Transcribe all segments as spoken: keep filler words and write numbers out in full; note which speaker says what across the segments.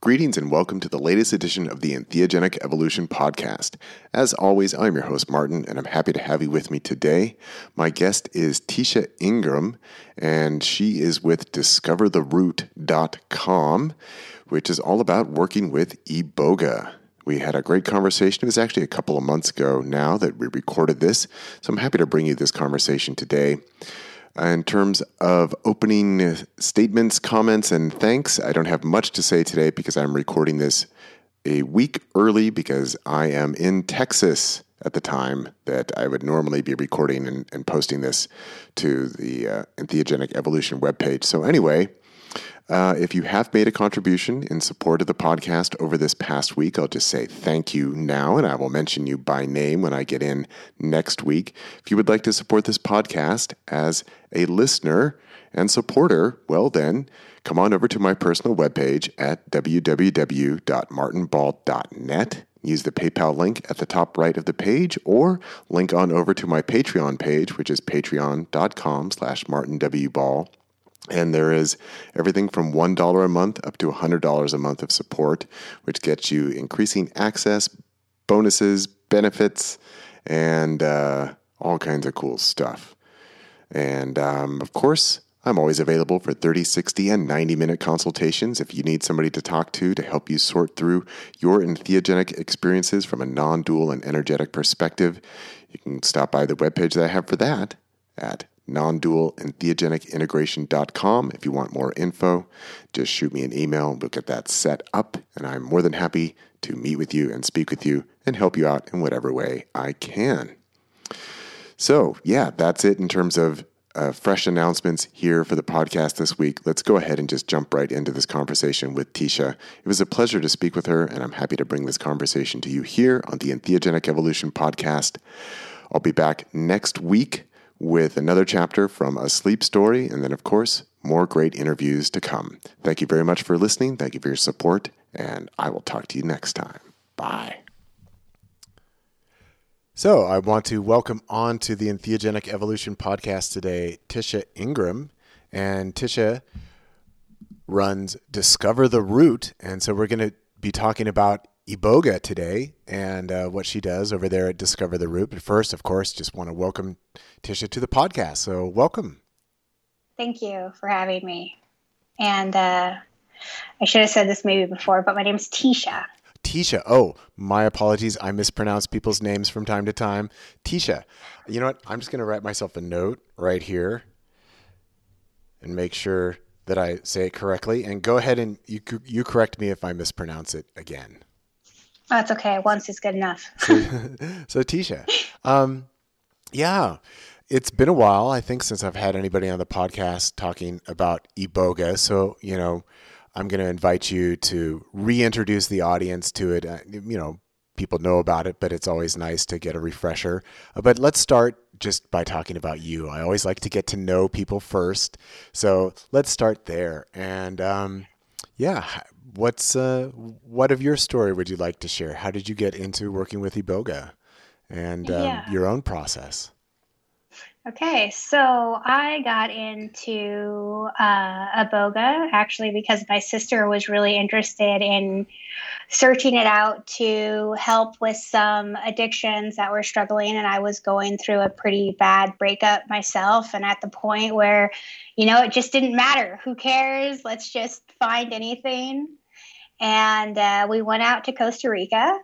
Speaker 1: Greetings and welcome to the latest edition of the Entheogenic Evolution Podcast. As always, I'm your host, Martin, and I'm happy to have you with me today. My guest is Tisha Ingram, and she is with discover the root dot com, which is all about working with Iboga. We had a great conversation. It was actually a couple of months ago now that we recorded this, so I'm happy to bring you this conversation today. In terms of opening statements, comments, and thanks, I don't have much to say today because I'm recording this a week early because I am in Texas at the time that I would normally be recording and, and posting this to the uh, Entheogenic Evolution webpage. So anyway, uh, if you have made a contribution in support of the podcast over this past week, I'll just say thank you now, and I will mention you by name when I get in next week. If you would like to support this podcast as a listener and supporter, well then, come on over to my personal webpage at w w w dot martin ball dot net. Use the PayPal link at the top right of the page, or link on over to my Patreon page, which is patreon.com slash martinwball. And there is everything from one dollar a month up to one hundred dollars a month of support, which gets you increasing access, bonuses, benefits, and uh, all kinds of cool stuff. And um, of course, I'm always available for thirty, sixty, and ninety-minute consultations if you need somebody to talk to to help you sort through your entheogenic experiences from a non-dual and energetic perspective. You can stop by the webpage that I have for that at non dual entheogenic integration dot com. If you want more info, just shoot me an email. We'll get that set up, and I'm more than happy to meet with you and speak with you and help you out in whatever way I can. So, yeah, that's it in terms of uh, fresh announcements here for the podcast this week. Let's go ahead and just jump right into this conversation with Tisha. It was a pleasure to speak with her, and I'm happy to bring this conversation to you here on the Entheogenic Evolution Podcast. I'll be back next week with another chapter from A Sleep Story, and then, of course, more great interviews to come. Thank you very much for listening. Thank you for your support, and I will talk to you next time. Bye. So I want to welcome on to the Entheogenic Evolution Podcast today, Tisha Ingram, and Tisha runs Discover the Root, and so we're going to be talking about Iboga today and uh, what she does over there at Discover the Root. But first, of course, just want to welcome Tisha to the podcast. So welcome.
Speaker 2: Thank you for having me. And uh, I should have said this maybe before, but my name is Tisha.
Speaker 1: Tisha. Oh, my apologies. I mispronounce people's names from time to time. Tisha. You know what? I'm just going to write myself a note right here and make sure that I say it correctly. And go ahead and you you correct me if I mispronounce it again.
Speaker 2: That's okay. Once is good enough.
Speaker 1: so, so Tisha, um, yeah, it's been a while, I think, since I've had anybody on the podcast talking about Iboga. So, you know, I'm going to invite you to reintroduce the audience to it. Uh, you know, people know about it, but it's always nice to get a refresher. Uh, but let's start just by talking about you. I always like to get to know people first. So let's start there. And, um, yeah, what's uh, what of your story would you like to share? How did you get into working with Iboga and um,
Speaker 2: yeah.
Speaker 1: your own process?
Speaker 2: Okay, so I got into uh, Iboga actually because my sister was really interested in searching it out to help with some addictions that were struggling, and I was going through a pretty bad breakup myself, and at the point where, you know, it just didn't matter. Who cares? Let's just find anything. And uh, we went out to Costa Rica,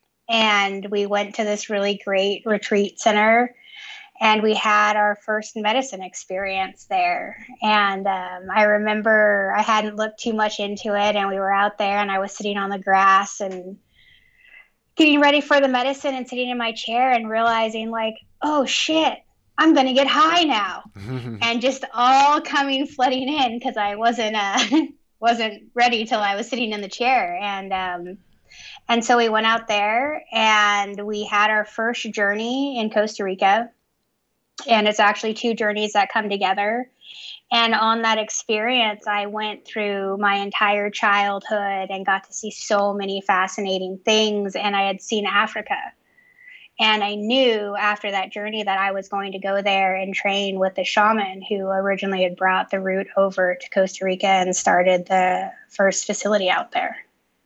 Speaker 2: and we went to this really great retreat center, and we had our first medicine experience there. And um, I remember I hadn't looked too much into it, and we were out there, and I was sitting on the grass and getting ready for the medicine and sitting in my chair and realizing, like, oh, shit, I'm going to get high now. And just all coming flooding in because I wasn't uh, wasn't ready till I was sitting in the chair. And um, and so we went out there, and we had our first journey in Costa Rica. And it's actually two journeys that come together. And on that experience, I went through my entire childhood and got to see so many fascinating things. And I had seen Africa. And I knew after that journey that I was going to go there and train with the shaman who originally had brought the root over to Costa Rica and started the first facility out there.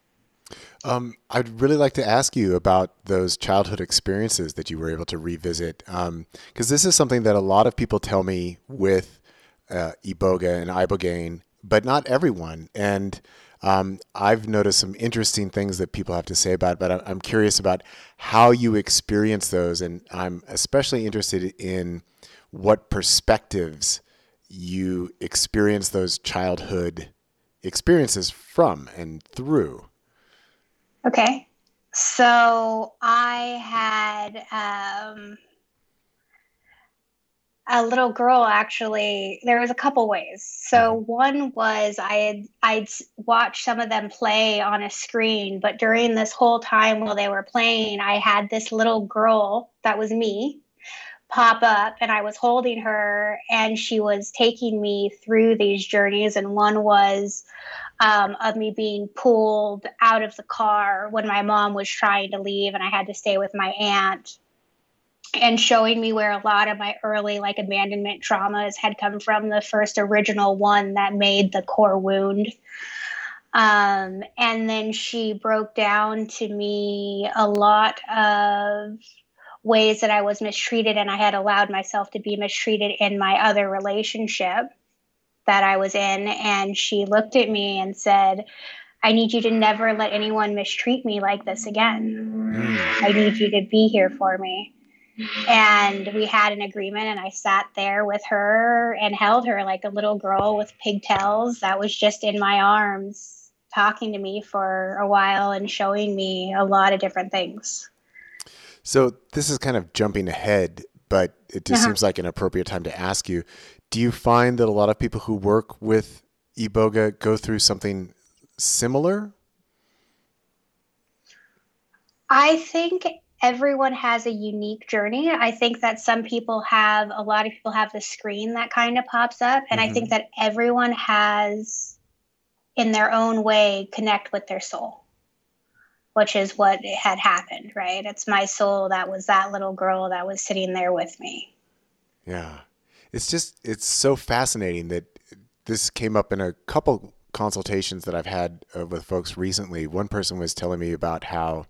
Speaker 1: Um, I'd really like to ask you about those childhood experiences that you were able to revisit, um, because this is something that a lot of people tell me with uh, Iboga and Ibogaine, but not everyone. And um, I've noticed some interesting things that people have to say about it, but I- I'm curious about how you experience those, and I'm especially interested in what perspectives you experience those childhood experiences from and through.
Speaker 2: Okay. So I had um, a little girl, actually. There was a couple ways. So one was I had I'd s- watched some of them play on a screen, but during this whole time while they were playing, I had this little girl that was me pop up, and I was holding her, and she was taking me through these journeys. And one was um, of me being pulled out of the car when my mom was trying to leave and I had to stay with my aunt, and showing me where a lot of my early like abandonment traumas had come from, the first original one that made the core wound. Um, and then she broke down to me a lot of ways that I was mistreated, and I had allowed myself to be mistreated in my other relationship that I was in. And she looked at me and said, I need you to never let anyone mistreat me like this again.
Speaker 1: Mm.
Speaker 2: I need you to be here for me. And we had an agreement, and I sat there with her and held her like a little girl with pigtails that was just in my arms, talking to me for a while and showing me a lot of different things.
Speaker 1: So this is kind of jumping ahead, but it just
Speaker 2: Uh-huh.
Speaker 1: seems like an appropriate time to ask you, do you find that a lot of people who work with Iboga go through something similar?
Speaker 2: I think everyone has a unique journey. I think that some people have, a lot of people have the screen that kind of pops up. And I think that everyone has, in their own way, connect with their soul, which is what had happened, right? It's my soul that was that little girl that was sitting there with me.
Speaker 1: Yeah. It's just, it's so fascinating that this came up in a couple consultations that I've had uh, with folks recently. One person was telling me about how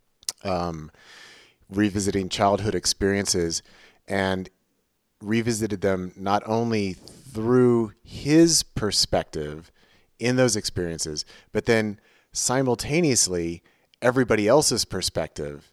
Speaker 1: um, revisiting childhood experiences and revisited them not only through his perspective in those experiences, but then simultaneously everybody else's perspective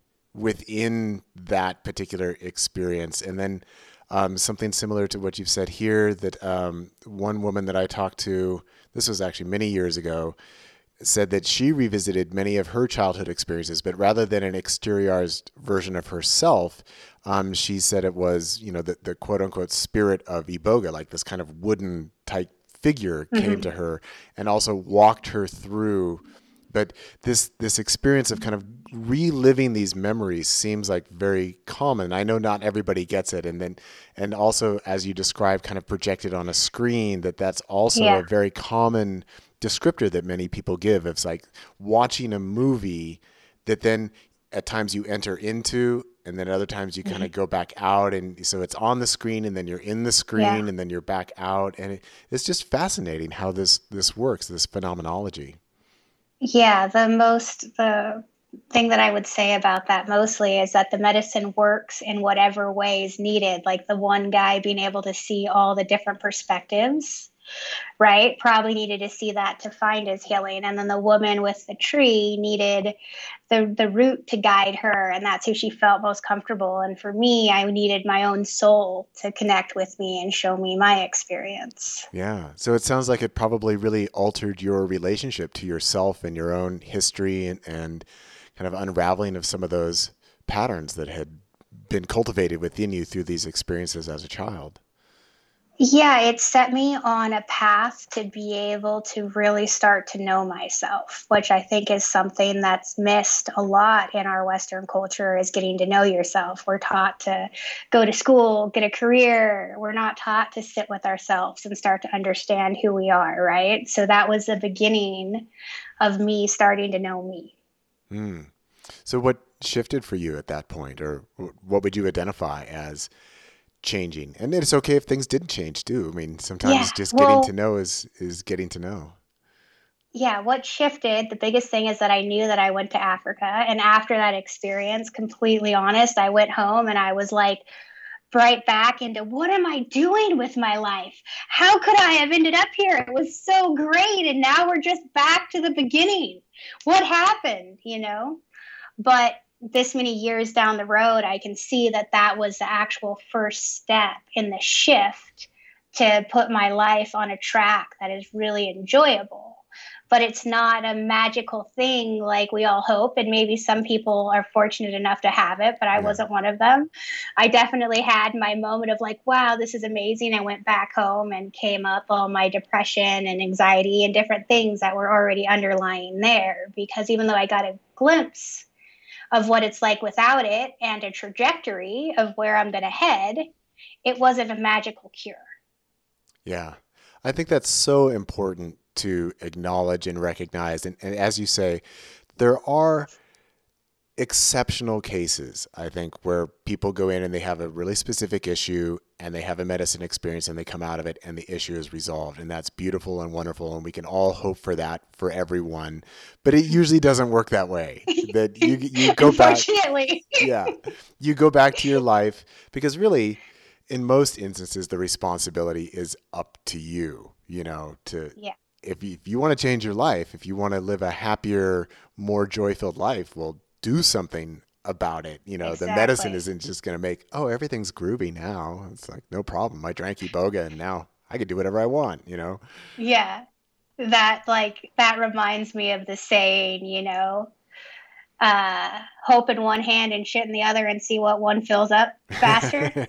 Speaker 1: within that particular experience. And then um, something similar to what you've said here, that um, one woman that I talked to, this was actually many years ago, said that she revisited many of her childhood experiences, but rather than an exteriorized version of herself, um, she said it was, you know, the, the quote unquote spirit of Iboga, like this kind of wooden type figure mm-hmm. came to her and also walked her through. But this this experience of kind of reliving these memories seems like very common. I know not everybody gets it, and then and also as you described, kind of projected on a screen, that that's also yeah. a very common descriptor that many people give. It's like watching a movie that then at times you enter into, and then other times you mm-hmm. kind of go back out, and so it's on the screen, and then you're in the screen, yeah. and then you're back out, and it, it's just fascinating how this this works, this phenomenology.
Speaker 2: Yeah, the most the thing that I would say about that mostly is that the medicine works in whatever way is needed. Like the one guy being able to see all the different perspectives, right? Probably needed to see that to find his healing. And then the woman with the tree needed the the root to guide her, and that's who she felt most comfortable. And for me, I needed my own soul to connect with me and show me my experience.
Speaker 1: Yeah. So it sounds like it probably really altered your relationship to yourself and your own history, and, and kind of unraveling of some of those patterns that had been cultivated within you through these experiences as a child.
Speaker 2: Yeah, it set me on a path to be able to really start to know myself, which I think is something that's missed a lot in our Western culture, is getting to know yourself. We're taught to go to school, get a career. We're not taught to sit with ourselves and start to understand who we are, right? So that was the beginning of me starting to know me.
Speaker 1: Mm. So what shifted for you at that point, or what would you identify as changing? And it's okay if things didn't change too. I mean, sometimes yeah, just getting well, to know is is getting to know.
Speaker 2: yeah, what shifted, the biggest thing is that I knew that I went to Africa. And after that experience, completely honest, I went home and I was like, right back into what am I doing with my life? How could I have ended up here? It was so great. And now we're just back to the beginning. What happened, you know? But this many years down the road, I can see that that was the actual first step in the shift to put my life on a track that is really enjoyable. But it's not a magical thing like we all hope. And maybe some people are fortunate enough to have it, but I
Speaker 1: Yeah.
Speaker 2: wasn't one of them. I definitely had my moment of like, wow, this is amazing. I went back home and came up all my depression and anxiety and different things that were already underlying there. Because even though I got a glimpse of what it's like without it and a trajectory of where I'm going to head, it wasn't a magical cure.
Speaker 1: Yeah. I think that's so important to acknowledge and recognize. And, and as you say, there are exceptional cases, I think, where people go in and they have a really specific issue and they have a medicine experience and they come out of it and the issue is resolved. And that's beautiful and wonderful. And we can all hope for that for everyone. But it usually doesn't work that way. That you, you go back.
Speaker 2: Unfortunately.
Speaker 1: Yeah. You go back to your life because really, in most instances, the responsibility is up to you, you know, to,
Speaker 2: yeah.
Speaker 1: if you, if you want to change your life, if you want to live a happier, more joy-filled life, well, do something about it. You know,
Speaker 2: exactly.
Speaker 1: The medicine isn't just going to make, oh, everything's groovy now. It's like, no problem. I drank Iboga and now I can do whatever I want, you know?
Speaker 2: Yeah. That like, that reminds me of the saying, you know, uh, hope in one hand and shit in the other and see what one fills up faster.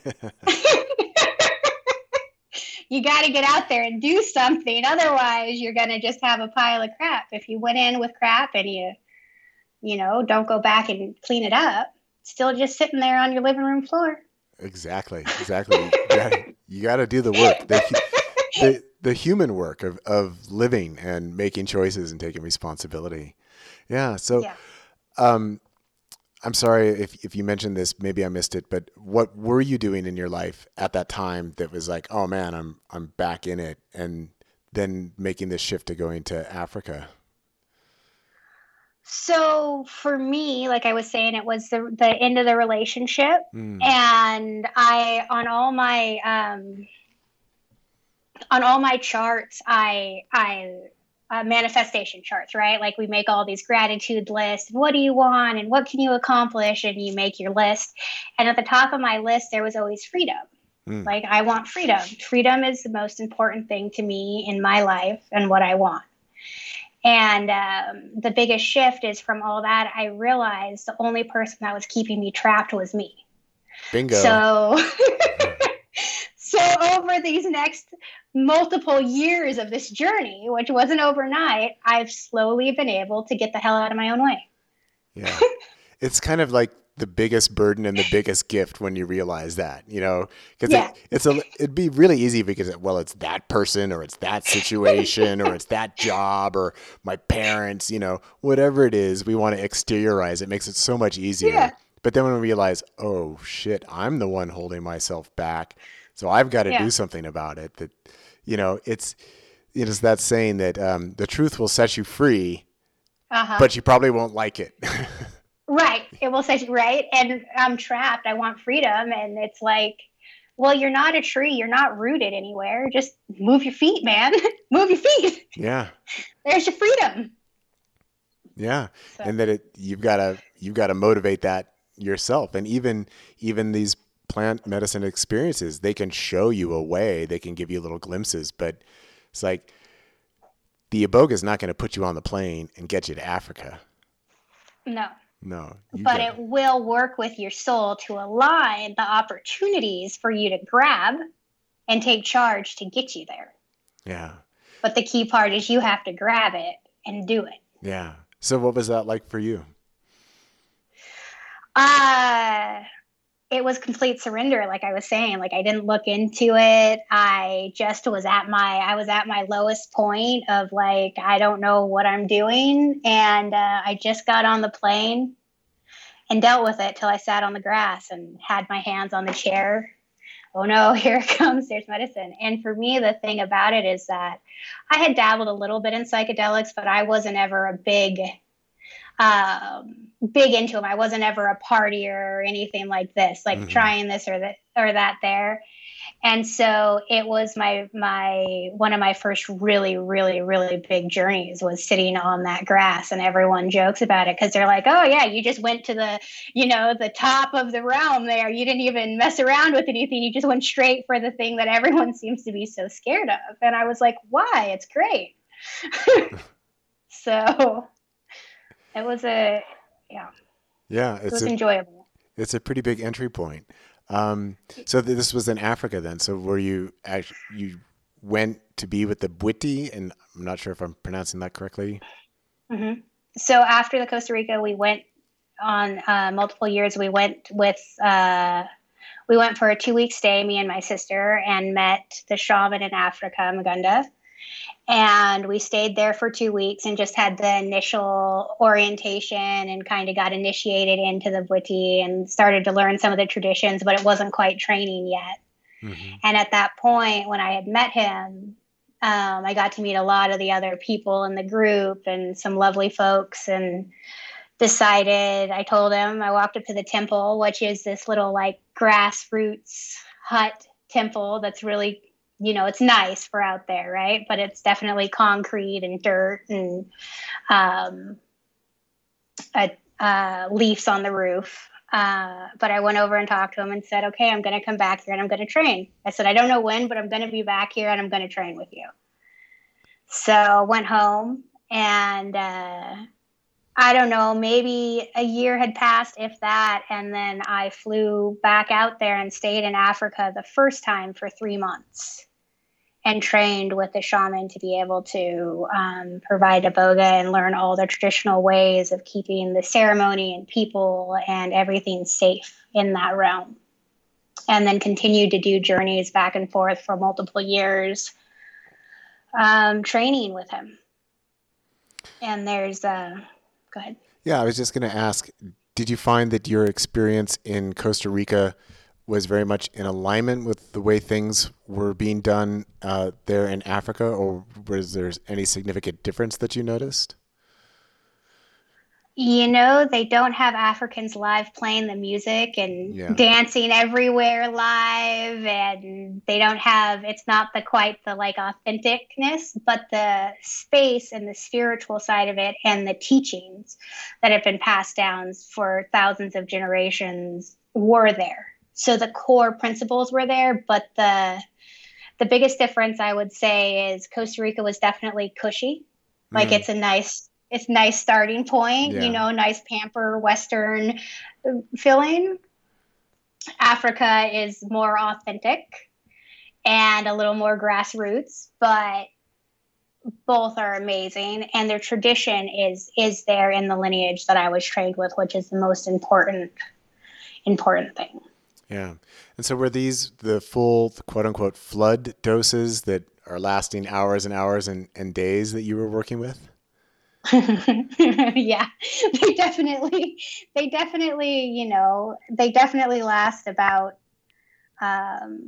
Speaker 2: You got to get out there and do something. Otherwise, you're going to just have a pile of crap. If you went in with crap and you, you know, don't go back and clean it up, it's still just sitting there on your living room floor.
Speaker 1: Exactly. Exactly. You got to do the work, the, the, the human work of, of living and making choices and taking responsibility. Yeah. So,
Speaker 2: yeah.
Speaker 1: um, I'm sorry if, if you mentioned this, maybe I missed it, but what were you doing in your life at that time that was like, oh man, I'm, I'm back in it, and then making this shift to going to Africa?
Speaker 2: So for me, like I was saying, it was the, the end of the relationship. Mm. And I, on all my, um, on all my charts, I, I, Uh, manifestation charts, right? Like we make all these gratitude lists. What do you want? And what can you accomplish? And you make your list. And at the top of my list, there was always freedom. Mm. Like I want freedom. Freedom is the most important thing to me in my life and what I want. And um, the biggest shift is from all that, I realized the only person that was keeping me trapped was me.
Speaker 1: Bingo.
Speaker 2: So, so over these next multiple years of this journey, which wasn't overnight, I've slowly been able to get the hell out of my own way.
Speaker 1: Yeah. It's kind of like the biggest burden and the biggest gift when you realize that, you know, because
Speaker 2: yeah.
Speaker 1: it, it's a, it'd be really easy because, well, it's that person or it's that situation or it's that job or my parents, you know, whatever it is, we want to exteriorize. It makes it so much easier.
Speaker 2: Yeah.
Speaker 1: But then when we realize, oh shit, I'm the one holding myself back. So I've got to yeah. do something about it. That, you know, it's, it is that saying that um, the truth will set you free, uh-huh. but you probably won't like it.
Speaker 2: Right. It will set you right. And I'm trapped. I want freedom. And it's like, well, you're not a tree. You're not rooted anywhere. Just move your feet, man. Move your feet.
Speaker 1: Yeah.
Speaker 2: There's your freedom.
Speaker 1: Yeah. So. And that it, you've got to, you've got to motivate that yourself. And even, even these plant medicine experiences, they can show you a way, they can give you little glimpses, but it's like the Iboga is not going to put you on the plane and get you to Africa.
Speaker 2: No.
Speaker 1: No.
Speaker 2: But it will work with your soul to align the opportunities for you to grab and take charge to get you there.
Speaker 1: Yeah.
Speaker 2: But the key part is you have to grab it and do it.
Speaker 1: Yeah. So what was that like for you?
Speaker 2: Uh, it was complete surrender. Like I was saying, like I didn't look into it. I just was at my, I was at my lowest point of like, I don't know what I'm doing. And uh, I just got on the plane and dealt with it till I sat on the grass and had my hands on the chair, oh no, here it comes, there's medicine. And for me, the thing about it is that I had dabbled a little bit in psychedelics, but I wasn't ever a big, um, big into them. I wasn't ever a partier or anything like this, like mm-hmm. trying this or that or that there. And so it was my, my, one of my first really, really, really big journeys was sitting on that grass, and everyone jokes about it because they're like, oh yeah, you just went to the, you know, the top of the realm there. You didn't even mess around with anything. You just went straight for the thing that everyone seems to be so scared of. And I was like, why? It's great. So it was a, yeah.
Speaker 1: Yeah. It's
Speaker 2: it was
Speaker 1: a,
Speaker 2: enjoyable.
Speaker 1: It's a pretty big entry point. Um, so th- this was in Africa then. So were you actually, you went to be with the Bwiti, and I'm not sure if I'm pronouncing that correctly.
Speaker 2: Mm-hmm. So after the Costa Rica, we went on uh, multiple years. We went with, uh, we went for a two week stay, me and my sister, and met the shaman in Africa, Magunda. And we stayed there for two weeks and just had the initial orientation and kind of got initiated into the Bwiti and started to learn some of the traditions, but it wasn't quite training yet. Mm-hmm. And at that point, when I had met him, um, I got to meet a lot of the other people in the group and some lovely folks, and decided, I told him, I walked up to the temple, which is this little like grassroots hut temple that's really, you know, it's nice for out there, right? But it's definitely concrete and dirt and um, uh, uh, leaves on the roof. Uh, but I went over and talked to him and said, okay, I'm going to come back here and I'm going to train. I said, I don't know when, but I'm going to be back here and I'm going to train with you. So went home, and uh, I don't know, maybe a year had passed, if that. And then I flew back out there and stayed in Africa the first time for three months. And trained with the shaman to be able to um, provide iboga and learn all the traditional ways of keeping the ceremony and people and everything safe in that realm. And then continued to do journeys back and forth for multiple years, um, training with him. And there's, uh, go ahead.
Speaker 1: Yeah, I was just going to ask, did you find that your experience in Costa Rica was very much in alignment with the way things were being done uh, there in Africa, or was there any significant difference that you noticed?
Speaker 2: You know, they don't have Africans live playing the music and yeah. dancing everywhere live, and they don't have, it's not the quite the like authenticness, but the space and the spiritual side of it and the teachings that have been passed down for thousands of generations were there. So the core principles were there, but the the biggest difference I would say is Costa Rica was definitely cushy. Like mm. it's a nice, it's nice starting point, yeah. you know, nice pamper Western feeling. Africa is more authentic and a little more grassroots, but both are amazing. And their tradition is is there in the lineage that I was trained with, which is the most important, important thing.
Speaker 1: Yeah. And so were these the full, quote unquote, flood doses that are lasting hours and hours and, and days that you were working with?
Speaker 2: Yeah, they definitely, they definitely, you know, they definitely last about, um,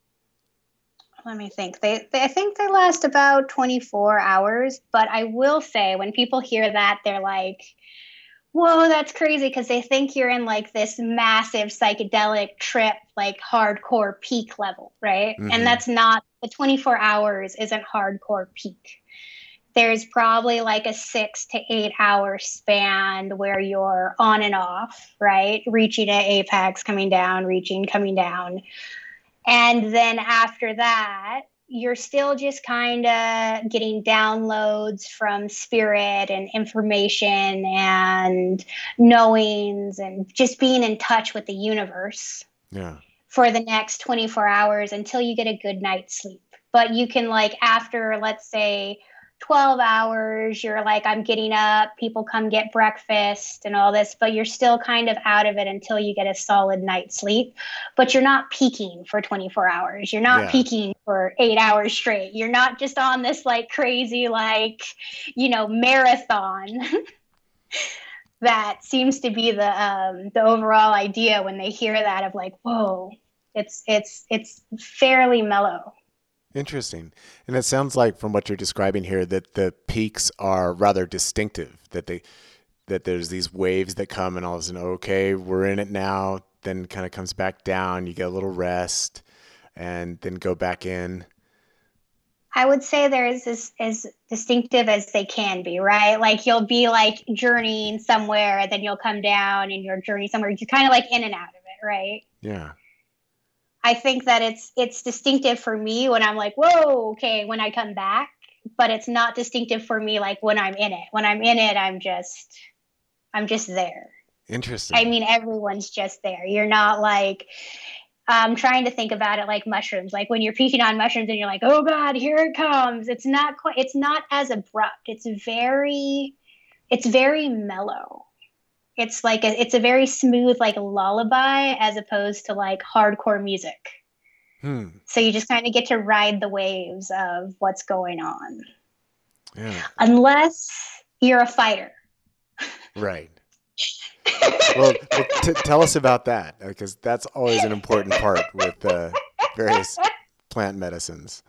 Speaker 2: let me think. They, they, I think they last about twenty-four hours, but I will say when people hear that, they're like, whoa, that's crazy, because they think you're in like this massive psychedelic trip, like hardcore peak level, right? Mm-hmm. And that's not, the twenty-four hours isn't hardcore peak. There's probably like a six to eight hour span where you're on and off, right? Reaching an apex, coming down, reaching, coming down. And then after that, you're still just kind of getting downloads from spirit and information and knowings and just being in touch with the universe
Speaker 1: yeah.
Speaker 2: for the next twenty-four hours until you get a good night's sleep. But you can, like, after, let's say, twelve hours, you're like, I'm getting up, people come get breakfast and all this, but you're still kind of out of it until you get a solid night's sleep. But you're not peaking for twenty-four hours. You're not yeah. peaking for eight hours straight. You're not just on this like crazy, like, you know, marathon that seems to be the, um, the overall idea when they hear that of like, whoa, It's it's it's fairly mellow.
Speaker 1: Interesting. And it sounds like from what you're describing here that the peaks are rather distinctive, that they that there's these waves that come and all of a sudden, okay, we're in it now, then kind of comes back down, you get a little rest and then go back in.
Speaker 2: I would say they're as, as, as distinctive as they can be, right? Like you'll be like journeying somewhere and then you'll come down and you're journeying somewhere. You're kind of like in and out of it, right?
Speaker 1: Yeah.
Speaker 2: I think that it's it's distinctive for me when I'm like, whoa, okay, when I come back, but it's not distinctive for me like when I'm in it. When I'm in it, I'm just I'm just there.
Speaker 1: Interesting.
Speaker 2: I mean, everyone's just there. You're not like I'm trying to think about it like mushrooms. Like when you're peeking on mushrooms and you're like, oh God, here it comes. It's not quite, it's not as abrupt. It's very, it's very mellow. It's like, a, it's a very smooth, like lullaby as opposed to like hardcore music.
Speaker 1: Hmm.
Speaker 2: So you just kind of get to ride the waves of what's going on.
Speaker 1: Yeah.
Speaker 2: Unless you're a fighter.
Speaker 1: Right. Well, t- tell us about that, because that's always an important part with uh, various plant medicines.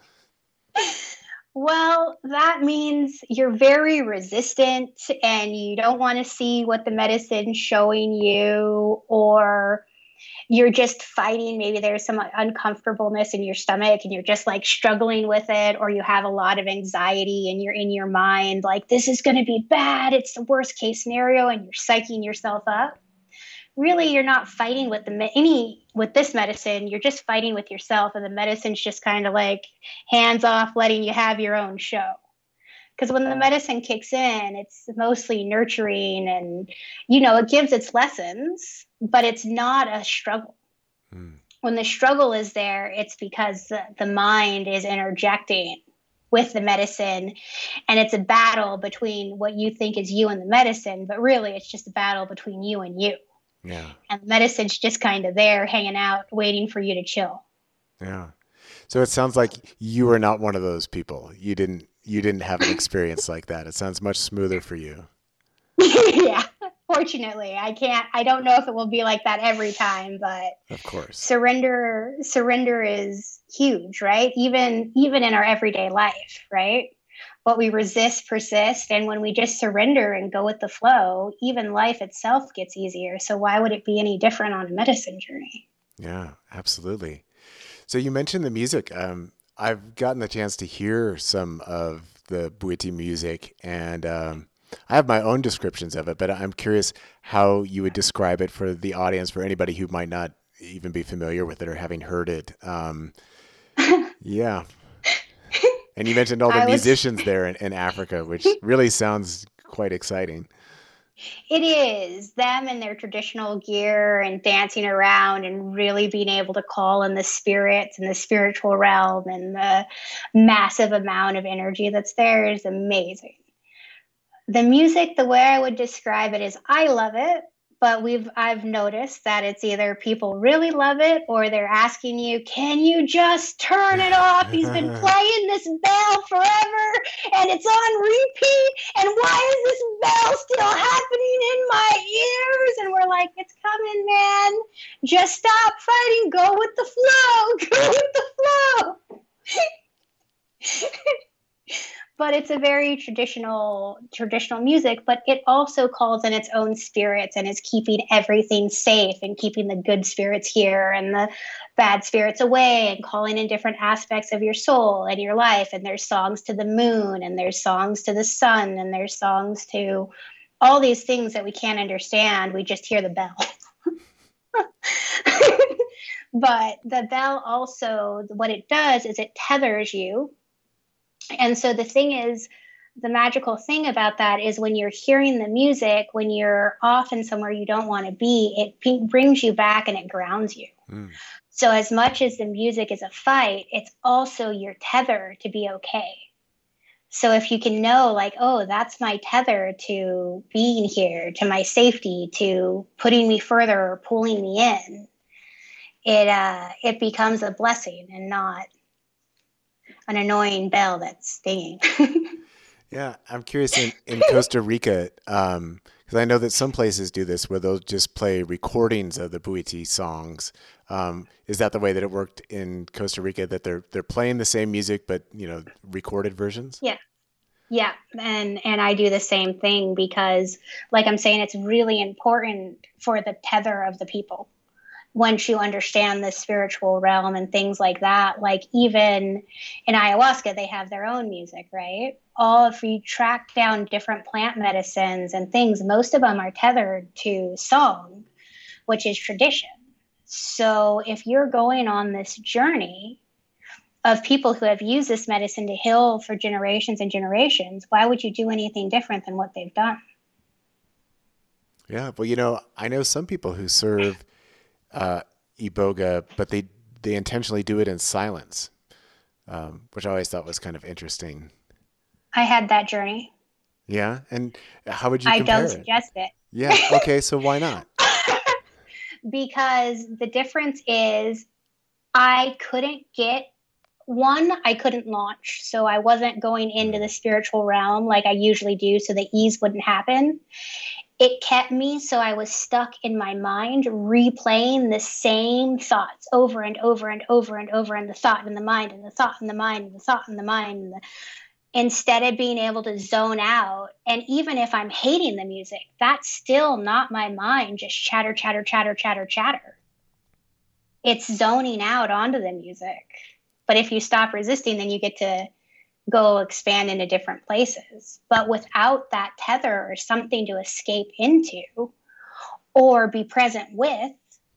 Speaker 2: Well, that means you're very resistant and you don't want to see what the medicine's showing you, or you're just fighting. Maybe there's some uncomfortableness in your stomach and you're just like struggling with it, or you have a lot of anxiety and you're in your mind like, this is going to be bad. It's the worst case scenario, and you're psyching yourself up. Really, you're not fighting with the any with this medicine. You're just fighting with yourself, and the medicine's just kind of like hands off, letting you have your own show. Because when the medicine kicks in, it's mostly nurturing, and you know it gives its lessons, but it's not a struggle. Mm. When the struggle is there, it's because the, the mind is interjecting with the medicine, and it's a battle between what you think is you and the medicine, but really it's just a battle between you and you.
Speaker 1: Yeah.
Speaker 2: And medicine's just kind of there hanging out, waiting for you to chill.
Speaker 1: Yeah. So it sounds like you are not one of those people. You didn't, you didn't have an experience like that. It sounds much smoother for you.
Speaker 2: Yeah. Fortunately, I can't, I don't know if it will be like that every time, but
Speaker 1: of course,
Speaker 2: surrender, surrender is huge, right? Even, even in our everyday life, right? What we resist persists, and when we just surrender and go with the flow, even life itself gets easier. So why would it be any different on a medicine journey?
Speaker 1: Yeah, absolutely. So you mentioned the music. Um, I've gotten the chance to hear some of the Bwiti music, and um, I have my own descriptions of it, but I'm curious how you would describe it for the audience, for anybody who might not even be familiar with it or having heard it. Um, yeah. And you mentioned all the was, musicians there in, in Africa, which really sounds quite exciting.
Speaker 2: It is. Them in their traditional gear and dancing around and really being able to call in the spirits and the spiritual realm and the massive amount of energy that's there is amazing. The music, the way I would describe it is I love it, but we've I've noticed that it's either people really love it or they're asking you, can you just turn it off? He's been playing this bell forever and it's on repeat. And why is this bell still happening in my ears? And we're like, it's coming, man. Just stop fighting. Go with the flow. Go with the flow. But it's a very traditional traditional music, but it also calls in its own spirits and is keeping everything safe and keeping the good spirits here and the bad spirits away and calling in different aspects of your soul and your life. And there's songs to the moon and there's songs to the sun and there's songs to all these things that we can't understand. We just hear the bell. But the bell also, what it does is it tethers you. And so the thing is, the magical thing about that is when you're hearing the music, when you're off in somewhere you don't want to be, it p- brings you back and it grounds you. Mm. So as much as the music is a fight, it's also your tether to be okay. So if you can know like, oh, that's my tether to being here, to my safety, to putting me further or pulling me in, it uh, it becomes a blessing and not an annoying bell that's stinging.
Speaker 1: Yeah, I'm curious in, in Costa Rica, um, Because I know that some places do this where they'll just play recordings of the Bwiti songs. Um, is that the way that it worked in Costa Rica, that they're they're playing the same music, but, you know, recorded versions?
Speaker 2: Yeah. Yeah. And, and I do the same thing because, like I'm saying, it's really important for the tether of the people. Once you understand the spiritual realm and things like that, like even in ayahuasca, they have their own music, right? All if you track down different plant medicines and things, most of them are tethered to song, which is tradition. So if you're going on this journey of people who have used this medicine to heal for generations and generations, why would you do anything different than what they've done?
Speaker 1: Yeah. Well, you know, I know some people who serve uh, iboga, but they, they intentionally do it in silence, um, which I always thought was kind of interesting.
Speaker 2: I had that journey.
Speaker 1: Yeah. And how would you
Speaker 2: I
Speaker 1: compare
Speaker 2: don't
Speaker 1: it?
Speaker 2: suggest it.
Speaker 1: Yeah. Okay. So why not?
Speaker 2: Because the difference is I couldn't get one, I couldn't launch. So I wasn't going into the spiritual realm like I usually do, so the ease wouldn't happen. It kept me so I was stuck in my mind replaying the same thoughts over and over and over and over, and the thought in the mind and the thought in the mind and the thought in the mind. And the, instead of being able to zone out, and even if I'm hating the music, that's still not my mind just chatter, chatter, chatter, chatter, chatter. It's zoning out onto the music. But if you stop resisting, then you get to go expand into different places. But without that tether or something to escape into or be present with,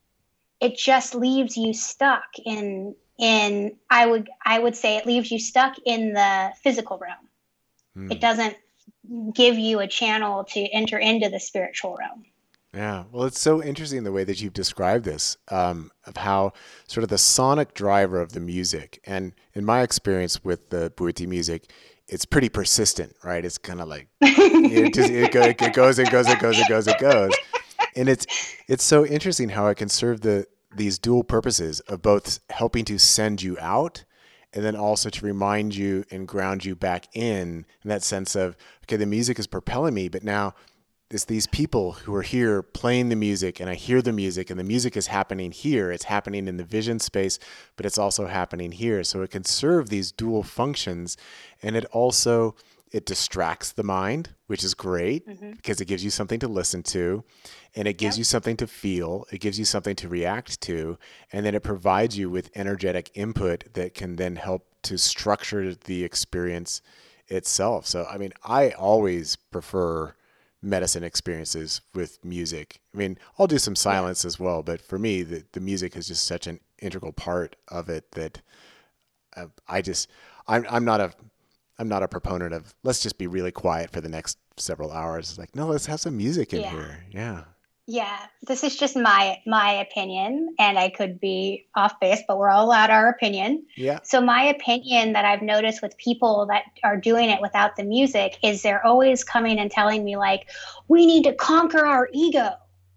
Speaker 2: it just leaves you stuck in in I would I would say it leaves you stuck in the physical realm. Hmm. It doesn't give you a channel to enter into the spiritual realm.
Speaker 1: Yeah. Well, it's so interesting the way that you've described this, um, of how sort of the sonic driver of the music. And in my experience with the Bwiti music, it's pretty persistent, right? It's kind of like, it, just, it, go, it goes, it goes, it goes, it goes, it goes. And it's, it's so interesting how it can serve the, these dual purposes of both helping to send you out and then also to remind you and ground you back in, in that sense of, okay, the music is propelling me, but now it's these people who are here playing the music, and I hear the music, and the music is happening here. It's happening in the vision space, but it's also happening here. So it can serve these dual functions, and it also, it distracts the mind, which is great, mm-hmm. because it gives you something to listen to, and it gives yep. you something to feel. It gives you something to react to, and then it provides you with energetic input that can then help to structure the experience itself. So, I mean, I always prefer medicine experiences with music. I mean, I'll do some silence yeah. as well, but for me, the, the music is just such an integral part of it that uh, I just, I'm, I'm not a, I'm not a proponent of, let's just be really quiet for the next several hours. It's like, no, let's have some music in
Speaker 2: yeah.
Speaker 1: here. Yeah.
Speaker 2: Yeah. This is just my, my opinion, and I could be off base, but we're all allowed our opinion.
Speaker 1: Yeah.
Speaker 2: So my opinion that I've noticed with people that are doing it without the music is they're always coming and telling me like, we need to conquer our ego.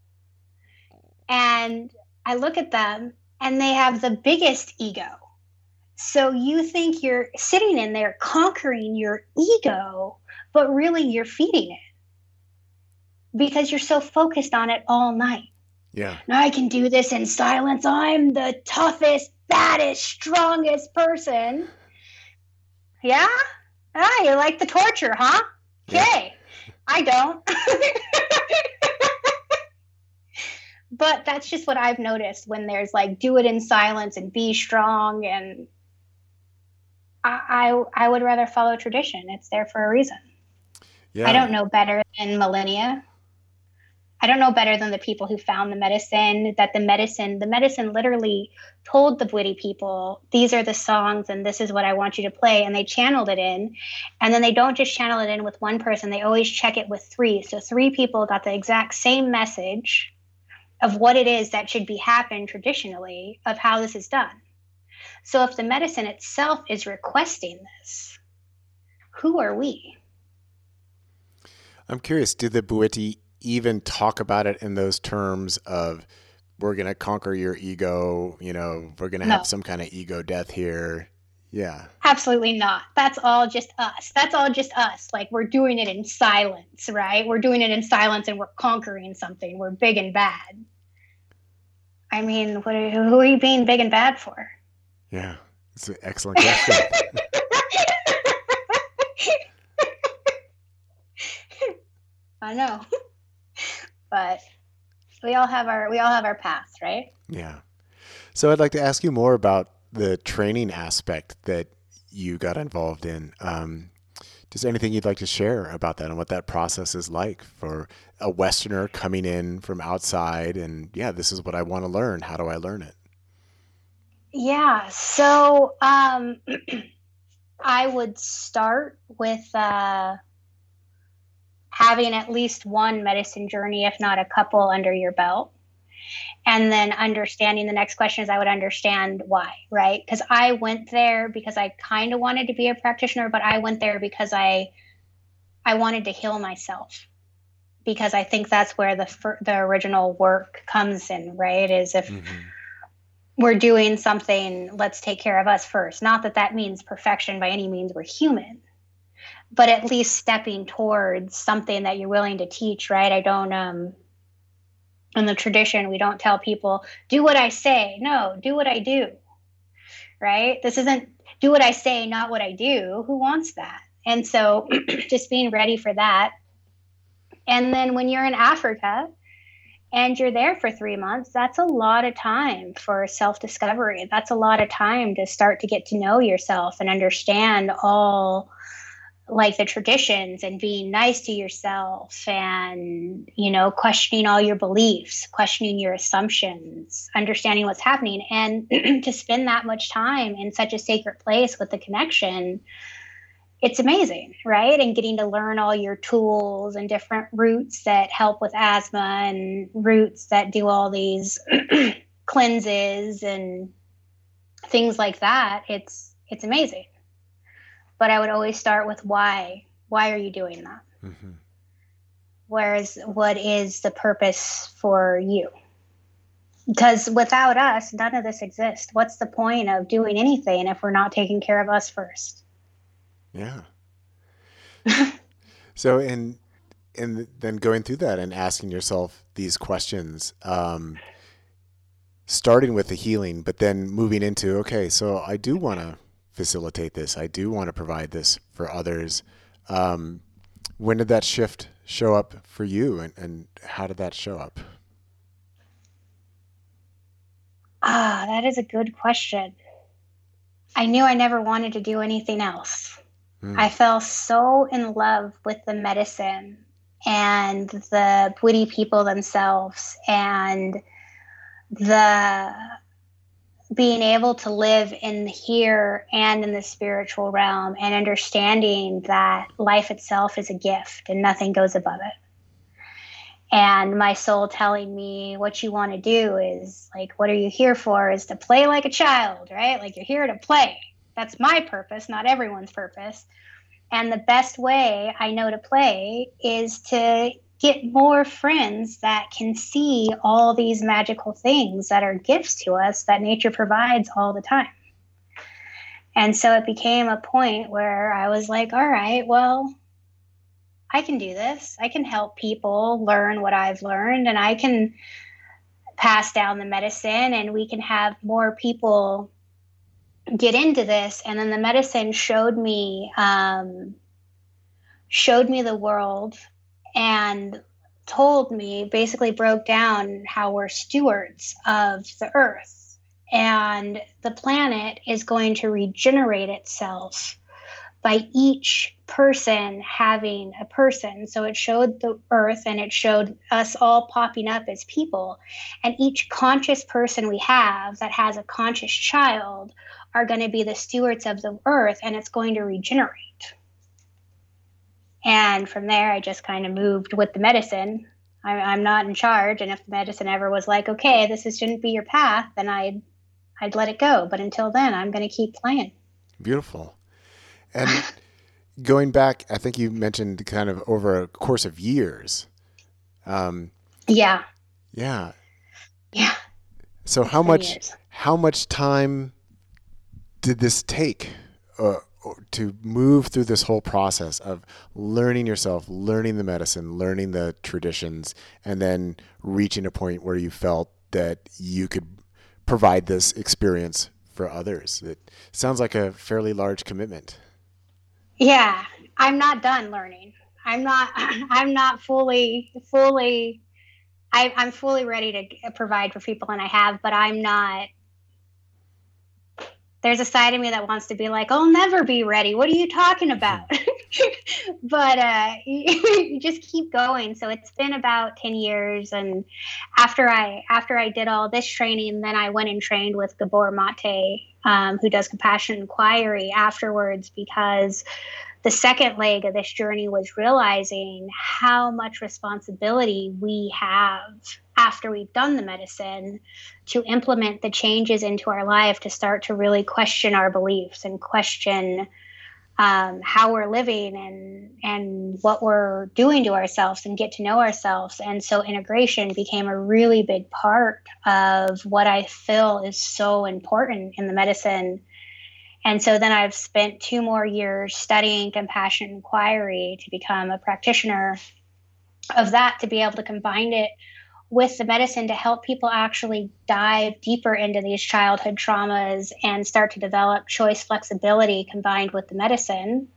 Speaker 2: And I look at them and they have the biggest ego. So you think you're sitting in there conquering your ego, but really you're feeding it. Because you're so focused on it all night.
Speaker 1: Yeah.
Speaker 2: Now I can do this in silence. I'm the toughest, baddest, strongest person. Yeah? Ah, you like the torture, huh? Okay. Yeah. I don't. But that's just what I've noticed when there's like, do it in silence and be strong. And I, I, I would rather follow tradition. It's there for a reason. Yeah. I don't know better than millennia. I don't know better than the people who found the medicine, that the medicine, the medicine literally told the Bwiti people, these are the songs and this is what I want you to play. And they channeled it in. And then they don't just channel it in with one person. They always check it with three. So three people got the exact same message of what it is that should be happened traditionally of how this is done. So if the medicine itself is requesting this, who are we?
Speaker 1: I'm curious, did the Bwiti even talk about it in those terms of, we're going to conquer your ego, you know, we're going to no. have some kind of ego death here? Yeah.
Speaker 2: Absolutely not. That's all just us. That's all just us. Like, we're doing it in silence, right? We're doing it in silence and we're conquering something. We're big and bad. I mean, what are, who are you being big and bad for?
Speaker 1: Yeah, it's an excellent question.
Speaker 2: I know. But we all have our we all have our paths, right?
Speaker 1: Yeah. So I'd like to ask you more about the training aspect that you got involved in. Um, just anything you'd like to share about that and what that process is like for a Westerner coming in from outside and, yeah, this is what I want to learn. How do I learn it?
Speaker 2: Yeah. So um, I would start with uh, having at least one medicine journey, if not a couple, under your belt. And then understanding the next question is I would understand why, right? Because I went there because I kind of wanted to be a practitioner, but I went there because I I wanted to heal myself. Because I think that's where the the original work comes in, right? Is if mm-hmm. we're doing something, let's take care of us first. Not that that means perfection by any means. We're human. But at least stepping towards something that you're willing to teach, right? I don't... um in the tradition, we don't tell people, do what I say. No, do what I do, right? This isn't do what I say, not what I do. Who wants that? And so just being ready for that. And then when you're in Africa and you're there for three months, that's a lot of time for self-discovery. That's a lot of time to start to get to know yourself and understand all like the traditions and being nice to yourself and, you know, questioning all your beliefs, questioning your assumptions, understanding what's happening. And to spend that much time in such a sacred place with the connection, it's amazing, right? And getting to learn all your tools and different roots that help with asthma and roots that do all these cleanses and things like that. It's, it's amazing. But I would always start with why. Why are you doing that? Mm-hmm. Whereas what is the purpose for you? Because without us, none of this exists. What's the point of doing anything if we're not taking care of us first?
Speaker 1: Yeah. So, and, and then going through that and asking yourself these questions, um, starting with the healing, but then moving into, okay, so I do want to facilitate this. I do want to provide this for others. Um, when did that shift show up for you, and, and how did that show up?
Speaker 2: Ah, that is a good question. I knew I never wanted to do anything else. Mm. I fell so in love with the medicine and the Bwiti people themselves and the being able to live in here and in the spiritual realm and understanding that life itself is a gift and nothing goes above it. And my soul telling me what you want to do is like, what are you here for? Is to play like a child, right? Like you're here to play. That's my purpose, not everyone's purpose. And the best way I know to play is to get more friends that can see all these magical things that are gifts to us that nature provides all the time. And so it became a point where I was like, all right, well, I can do this. I can help people learn what I've learned, and I can pass down the medicine, and we can have more people get into this. And then the medicine showed me, um, showed me the world and told me, basically broke down how we're stewards of the earth, and the planet is going to regenerate itself by each person having a person. So it showed the earth and it showed us all popping up as people, and each conscious person we have that has a conscious child are going to be the stewards of the earth, and it's going to regenerate. And from there, I just kind of moved with the medicine. I, I'm not in charge. And if the medicine ever was like, okay, this is, shouldn't be your path, then I'd, I'd let it go. But until then, I'm going to keep playing.
Speaker 1: Beautiful. And going back, I think you mentioned kind of over a course of years. Um,
Speaker 2: yeah.
Speaker 1: Yeah.
Speaker 2: Yeah.
Speaker 1: So
Speaker 2: it's
Speaker 1: how much,
Speaker 2: years.
Speaker 1: how much time did this take uh, to move through this whole process of learning yourself, learning the medicine, learning the traditions, and then reaching a point where you felt that you could provide this experience for others? It sounds like a fairly large commitment.
Speaker 2: Yeah, I'm not done learning. I'm not, I'm not fully, fully, I, I'm fully ready to provide for people, and I have, but I'm not. There's a side of me that wants to be like, I'll never be ready. What are you talking about? But uh, you just keep going. So it's been about ten years. And after I after I did all this training, then I went and trained with Gabor Mate, um, who does compassion inquiry afterwards, because the second leg of this journey was realizing how much responsibility we have after we've done the medicine to implement the changes into our life, to start to really question our beliefs and question um, how we're living and and what we're doing to ourselves, and get to know ourselves. And so integration became a really big part of what I feel is so important in the medicine. And so then I've spent two more years studying compassion inquiry to become a practitioner of that, to be able to combine it with the medicine to help people actually dive deeper into these childhood traumas and start to develop choice flexibility combined with the medicine,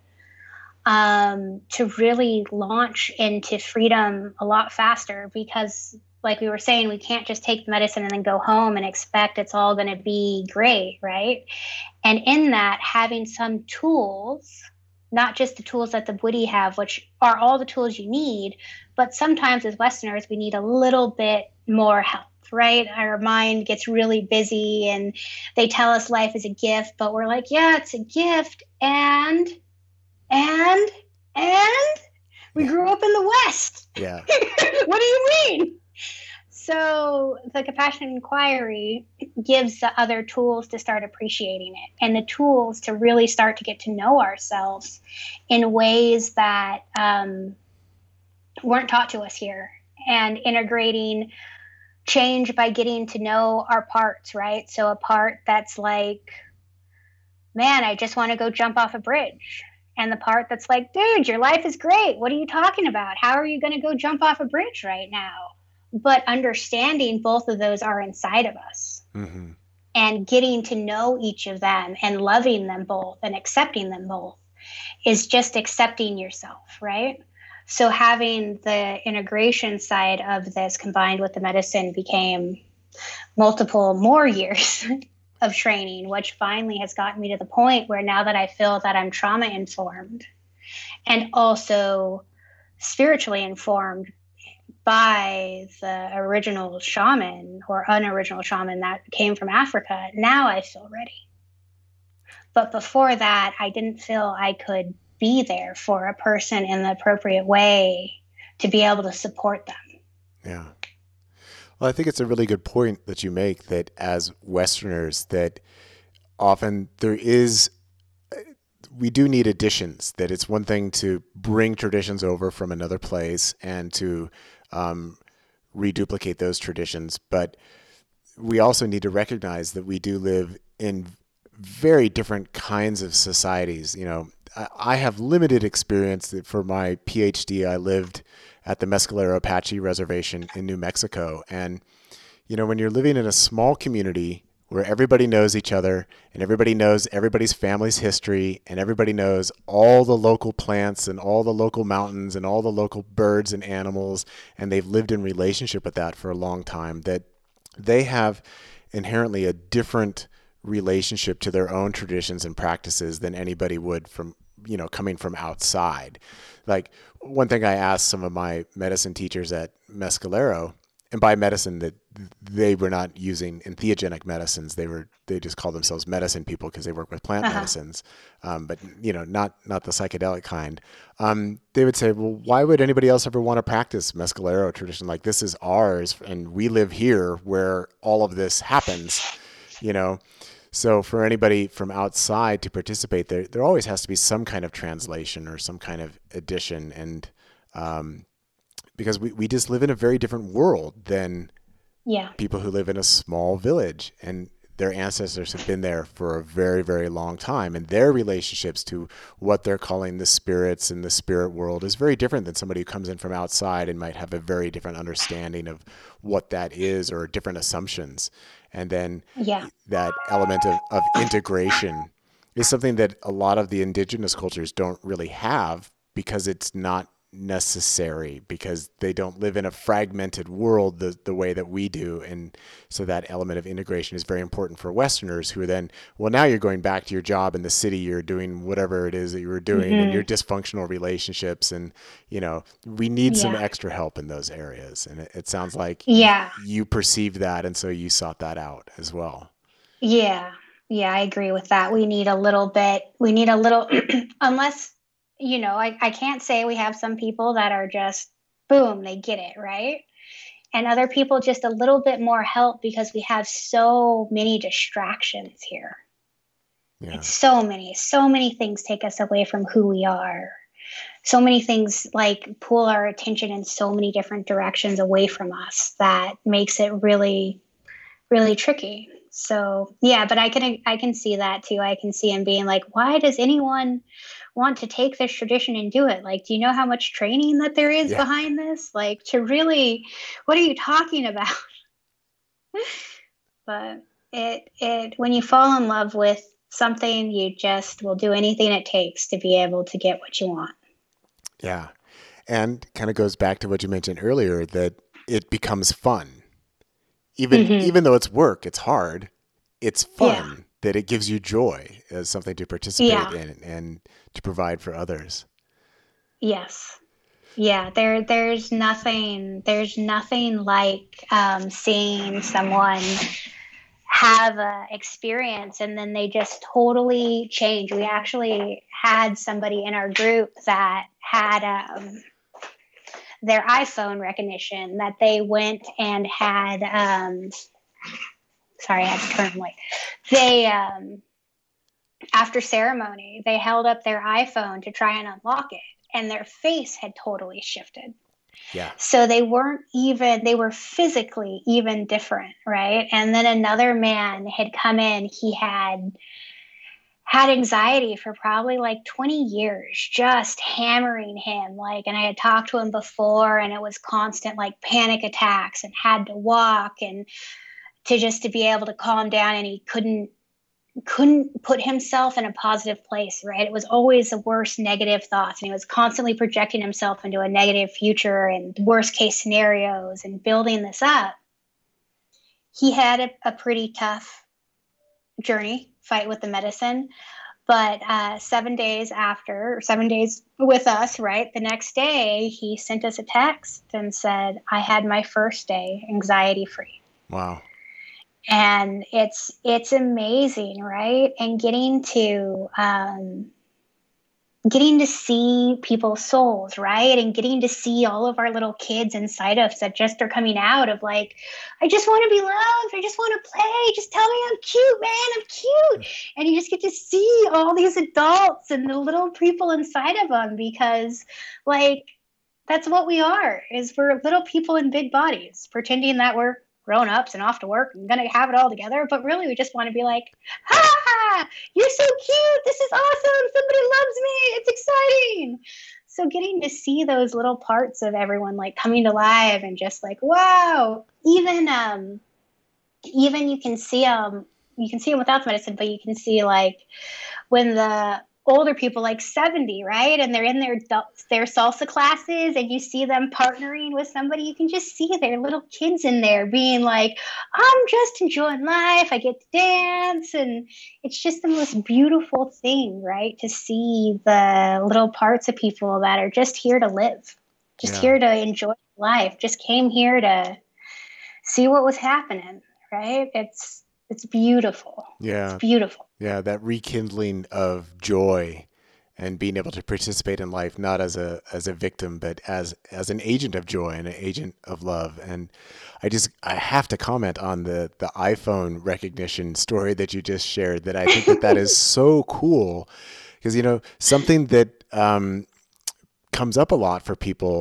Speaker 2: um, to really launch into freedom a lot faster. Because like we were saying, we can't just take the medicine and then go home and expect it's all going to be great, right? And in that, having some tools, not just the tools that the Buddhi have, which are all the tools you need, but sometimes as Westerners, we need a little bit more help, right? Our mind gets really busy and they tell us life is a gift, but we're like, yeah, it's a gift. And, and, and we grew up in the West.
Speaker 1: Yeah.
Speaker 2: What do you mean? So the compassion inquiry gives the other tools to start appreciating it, and the tools to really start to get to know ourselves in ways that um, weren't taught to us here, and integrating change by getting to know our parts, right? So a part that's like, man, I just want to go jump off a bridge. And the part that's like, dude, your life is great. What are you talking about? How are you going to go jump off a bridge right now? But understanding both of those are inside of us, mm-hmm. and getting to know each of them and loving them both and accepting them both is just accepting yourself, right? So having the integration side of this combined with the medicine became multiple more years of training, which finally has gotten me to the point where now that I feel that I'm trauma informed and also spiritually informed by the original shaman or unoriginal shaman that came from Africa, now I feel ready. But before that, I didn't feel I could be there for a person in the appropriate way to be able to support them.
Speaker 1: Yeah. Well, I think it's a really good point that you make, that as Westerners, that often there is, we do need additions, that it's one thing to bring traditions over from another place and to um, reduplicate those traditions, but we also need to recognize that we do live in very different kinds of societies. You know, I have limited experience. For my PhD, I lived at the Mescalero Apache Reservation in New Mexico. And, you know, when you're living in a small community where everybody knows each other and everybody knows everybody's family's history and everybody knows all the local plants and all the local mountains and all the local birds and animals, and they've lived in relationship with that for a long time, that they have inherently a different relationship to their own traditions and practices than anybody would from, you know, coming from outside. Like, one thing I asked some of my medicine teachers at Mescalero, and by medicine, that they were not using entheogenic medicines. They were, they just call themselves medicine people because they work with plant uh-huh. medicines, um, but you know, not, not the psychedelic kind. Um, they would say, well, why would anybody else ever want to practice Mescalero tradition? Like, this is ours and we live here where all of this happens, you know? So for anybody from outside to participate, there, there always has to be some kind of translation or some kind of addition. And, um, because we, we just live in a very different world than
Speaker 2: yeah.
Speaker 1: people who live in a small village. And their ancestors have been there for a very, very long time, and their relationships to what they're calling the spirits and the spirit world is very different than somebody who comes in from outside and might have a very different understanding of what that is or different assumptions. And then
Speaker 2: Yeah.
Speaker 1: that element of, of integration is something that a lot of the indigenous cultures don't really have because it's not necessary, because they don't live in a fragmented world the, the way that we do. And so that element of integration is very important for Westerners who are then, well, now you're going back to your job in the city, you're doing whatever it is that you were doing,
Speaker 2: Mm-hmm.
Speaker 1: and your dysfunctional relationships. And, you know, we need
Speaker 2: Yeah.
Speaker 1: some extra help in those areas. And it, it sounds like
Speaker 2: Yeah.
Speaker 1: you perceived that. And so you sought that out as well.
Speaker 2: Yeah. Yeah, I agree with that. We need a little bit, we need a little, unless, you know, I, I can't say we have some people that are just, boom, they get it, right? And other people just a little bit more help because we have so many distractions here.
Speaker 1: Yeah.
Speaker 2: It's so many, so many things take us away from who we are. So many things like pull our attention in so many different directions away from us that makes it really, really tricky. So yeah, but I can I can see that too. I can see him being like, why does anyone want to take this tradition and do it? Like, do you know how much training that there is
Speaker 1: Yeah.
Speaker 2: behind this? Like, to really, what are you talking about? But it it when you fall in love with something, you just will do anything it takes to be able to get what you want.
Speaker 1: Yeah. And kind of goes back to what you mentioned earlier, that it becomes fun. Even
Speaker 2: Mm-hmm.
Speaker 1: even though it's work, it's hard, it's fun,
Speaker 2: Yeah.
Speaker 1: that it gives you joy as something to participate
Speaker 2: Yeah.
Speaker 1: in and to provide for others.
Speaker 2: Yes. Yeah, there there's nothing there's nothing like um, seeing someone have a experience and then they just totally change. We actually had somebody in our group that had um, their iPhone recognition, that they went and had um, sorry, I had to turn light. They um, after ceremony, they held up their iPhone to try and unlock it, and their face had totally shifted.
Speaker 1: Yeah.
Speaker 2: So they weren't even, they were physically even different, right? And then another man had come in, he had had anxiety for probably like twenty years, just hammering him. Like, and I had talked to him before, and it was constant like panic attacks, and had to walk and to just to be able to calm down. And he couldn't, couldn't put himself in a positive place, right? It was always the worst negative thoughts, and he was constantly projecting himself into a negative future and worst case scenarios and building this up. He had a, a pretty tough journey, fight with the medicine, but uh, seven days after, or seven days with us, right, the next day, he sent us a text and said, I had my first day anxiety free.
Speaker 1: Wow.
Speaker 2: And it's it's amazing, right? And getting to um, getting to see people's souls, right? And getting to see all of our little kids inside us that just are coming out of like, I just want to be loved. I just want to play. Just tell me I'm cute, man. I'm cute. And you just get to see all these adults and the little people inside of them, because like, that's what we are, is we're little people in big bodies pretending that we're grown-ups and off to work and gonna have it all together, but really we just want to be like, ha, you're so cute, this is awesome, somebody loves me, it's exciting. So getting to see those little parts of everyone like coming to life and just like, wow, even um even you can see them you can see them without the medicine, but you can see like when the older people, like seventy, right? And they're in their their salsa classes, and you see them partnering with somebody. You can just see their little kids in there being like, I'm just enjoying life. I get to dance. And it's just the most beautiful thing, right? To see the little parts of people that are just here to live, just
Speaker 1: Yeah.
Speaker 2: here to enjoy life, just came here to see what was happening, right? It's it's beautiful.
Speaker 1: Yeah.
Speaker 2: It's beautiful.
Speaker 1: Yeah. That rekindling of joy and being able to participate in life, not as a, as a victim, but as, as an agent of joy and an agent of love. And I just, I have to comment on the, the iPhone recognition story that you just shared, that I think that that is so cool, because, you know, something that, um, comes up a lot for people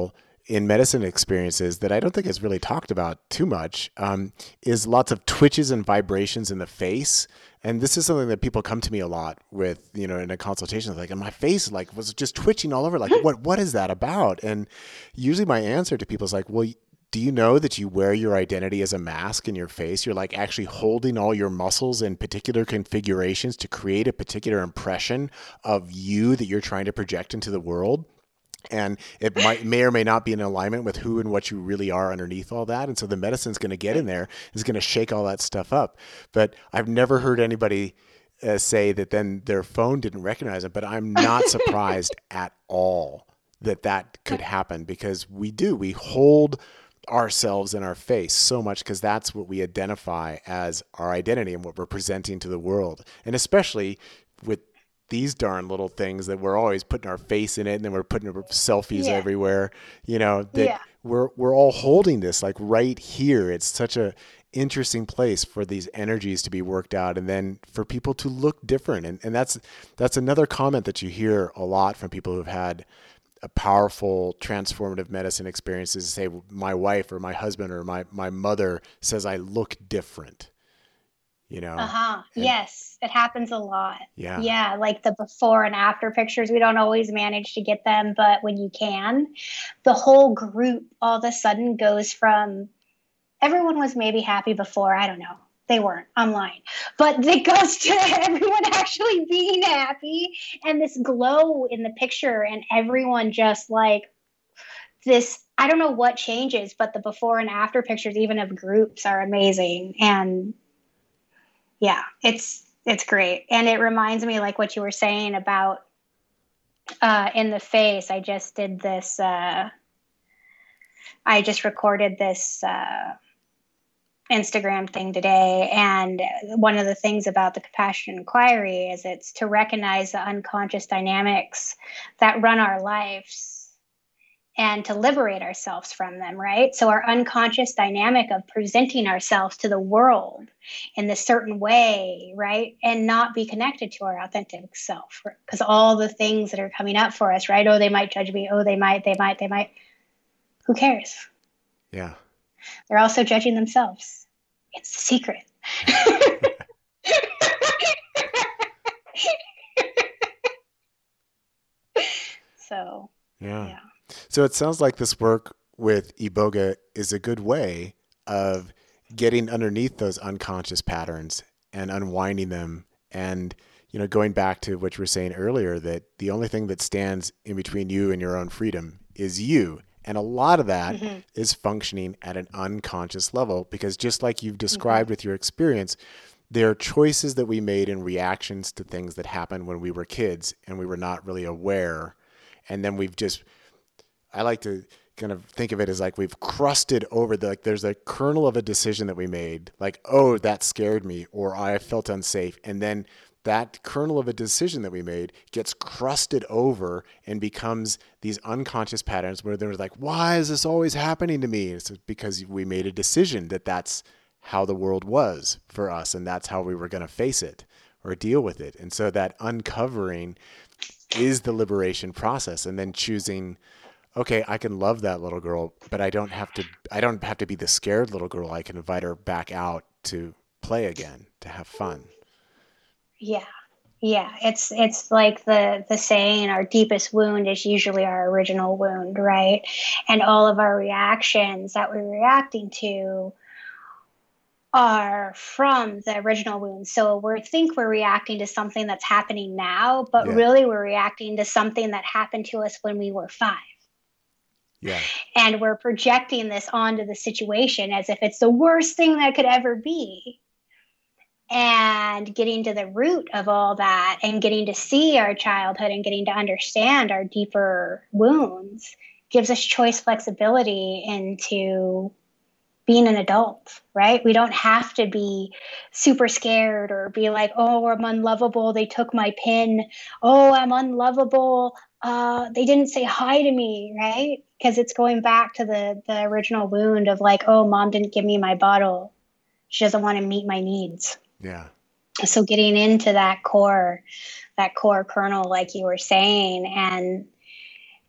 Speaker 1: in medicine experiences that I don't think is really talked about too much um, is lots of twitches and vibrations in the face. And this is something that people come to me a lot with, you know, in a consultation, like, and my face like was just twitching all over. Like, what, what is that about? And usually my answer to people is like, well, do you know that you wear your identity as a mask in your face? You're like actually holding all your muscles in particular configurations to create a particular impression of you that you're trying to project into the world. And it might may or may not be in alignment with who and what you really are underneath all that. And so the medicine's going to get in there, is going to shake all that stuff up. But I've never heard anybody uh, say that then their phone didn't recognize it. But I'm not surprised at all that that could happen, because we do. We hold ourselves in our face so much because that's what we identify as our identity and what we're presenting to the world. And especially with these darn little things that we're always putting our face in it, and then we're putting selfies yeah. everywhere, you know, that yeah. we're, we're all holding this like right here. It's such a interesting place for these energies to be worked out, and then for people to look different. And, and that's, that's another comment that you hear a lot from people who've had a powerful transformative medicine experiences. Say my wife or my husband or my, my mother says I look different. You know?
Speaker 2: Uh-huh. And, yes. It happens a lot.
Speaker 1: Yeah.
Speaker 2: Yeah. Like the before and after pictures, we don't always manage to get them, but when you can, the whole group all of a sudden goes from everyone was maybe happy before. I don't know. They weren't. I'm lying. But it goes to everyone actually being happy and this glow in the picture, and everyone just like this, I don't know what changes, but the before and after pictures, even of groups, are amazing. And yeah, it's, it's great. And it reminds me, like what you were saying about, uh, in the face, I just did this, uh, I just recorded this, uh, Instagram thing today. And one of the things about the compassion inquiry is it's to recognize the unconscious dynamics that run our lives and to liberate ourselves from them, right? So our unconscious dynamic of presenting ourselves to the world in this certain way, right? And not be connected to our authentic self, because all the things that are coming up for us, right? Oh, they might judge me. Oh, they might, they might, they might. Who cares?
Speaker 1: Yeah.
Speaker 2: They're also judging themselves. It's the secret. so,
Speaker 1: yeah.
Speaker 2: yeah.
Speaker 1: So it sounds like this work with Iboga is a good way of getting underneath those unconscious patterns and unwinding them. And, you know, going back to what you were saying earlier, that the only thing that stands in between you and your own freedom is you. And a lot of that mm-hmm. is functioning at an unconscious level, because just like you've described mm-hmm. with your experience, there are choices that we made in reactions to things that happened when we were kids and we were not really aware. And then we've just, I like to kind of think of it as like we've crusted over the, like there's a kernel of a decision that we made, like, oh, that scared me, or I felt unsafe. And then that kernel of a decision that we made gets crusted over and becomes these unconscious patterns where they're like, why is this always happening to me? It's because we made a decision that that's how the world was for us, and that's how we were going to face it or deal with it. And so that uncovering is the liberation process, and then choosing, okay, I can love that little girl, but I don't have to, I don't have to be the scared little girl. I can invite her back out to play again, to have fun.
Speaker 2: Yeah. Yeah. It's, it's like the, the saying, our deepest wound is usually our original wound, right? And all of our reactions that we're reacting to are from the original wound. So we think we're reacting to something that's happening now, but yeah. really we're reacting to something that happened to us when we were five.
Speaker 1: Yeah.
Speaker 2: And we're projecting this onto the situation as if it's the worst thing that could ever be. And getting to the root of all that and getting to see our childhood and getting to understand our deeper wounds gives us choice flexibility into being an adult, right? We don't have to be super scared or be like, oh, I'm unlovable. They took my pin. Oh, I'm unlovable. Uh, they didn't say hi to me, right? Because it's going back to the, the original wound of like, oh, mom didn't give me my bottle. She doesn't want to meet my needs.
Speaker 1: Yeah.
Speaker 2: So getting into that core, that core kernel, like you were saying, and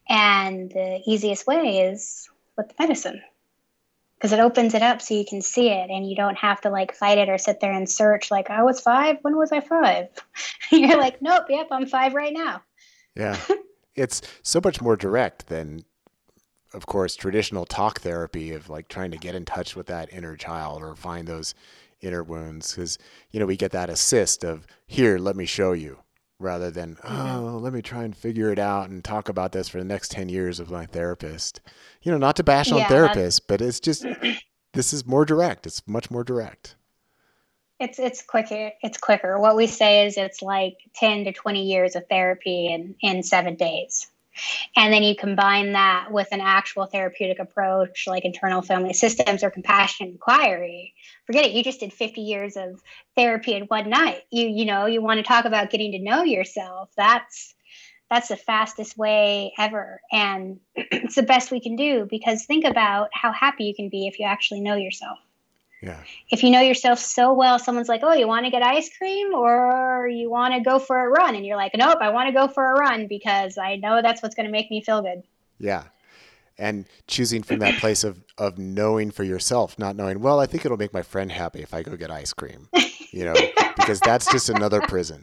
Speaker 2: And the easiest way is with the medicine, because it opens it up so you can see it and you don't have to like fight it or sit there and search like, I was five. When was I five? You're like, nope, yep, I'm five right now.
Speaker 1: Yeah. It's so much more direct than, of course, traditional talk therapy of like trying to get in touch with that inner child or find those inner wounds. Because, you know, we get that assist of, here, let me show you, rather than,
Speaker 2: Mm-hmm.
Speaker 1: oh, let me try and figure it out and talk about this for the next ten years with my therapist. You know, not to bash on
Speaker 2: Yeah, that's
Speaker 1: therapists, but it's just, this is more direct. It's much more direct.
Speaker 2: it's it's quicker. It's quicker. What we say is it's like ten to twenty years of therapy in in seven days. And then you combine that with an actual therapeutic approach like internal family systems or compassion inquiry. Forget it. You just did fifty years of therapy in one night. You you know, you want to talk about getting to know yourself. That's that's the fastest way ever. And it's the best we can do, because think about how happy you can be if you actually know yourself.
Speaker 1: Yeah.
Speaker 2: If you know yourself so well, someone's like, oh, you want to get ice cream or you want to go for a run? And you're like, nope, I want to go for a run because I know that's what's going to make me feel good.
Speaker 1: Yeah. And choosing from that place of, of knowing for yourself, not knowing, well, I think it'll make my friend happy if I go get ice cream, you know, because that's just another prison.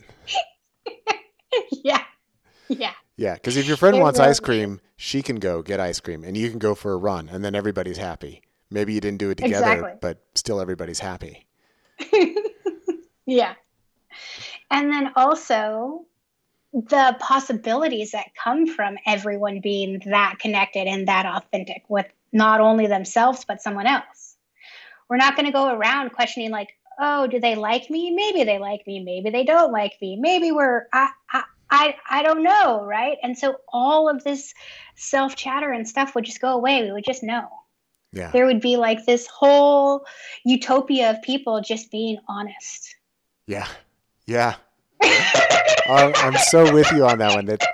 Speaker 2: Yeah. Yeah.
Speaker 1: Yeah. Because if your friend
Speaker 2: It
Speaker 1: wants ice
Speaker 2: really
Speaker 1: cream, she can go get ice cream and you can go for a run and then everybody's happy. Maybe you didn't do it together,
Speaker 2: Exactly.
Speaker 1: but still everybody's happy.
Speaker 2: Yeah. And then also the possibilities that come from everyone being that connected and that authentic with not only themselves, but someone else. We're not going to go around questioning like, oh, do they like me? Maybe they like me. Maybe they don't like me. Maybe we're, I, I, I, I don't know. Right. And so all of this self chatter and stuff would just go away. We would just know.
Speaker 1: Yeah.
Speaker 2: There would be like this whole utopia of people just being honest.
Speaker 1: Yeah. Yeah. I'm, I'm so with you on that one. That,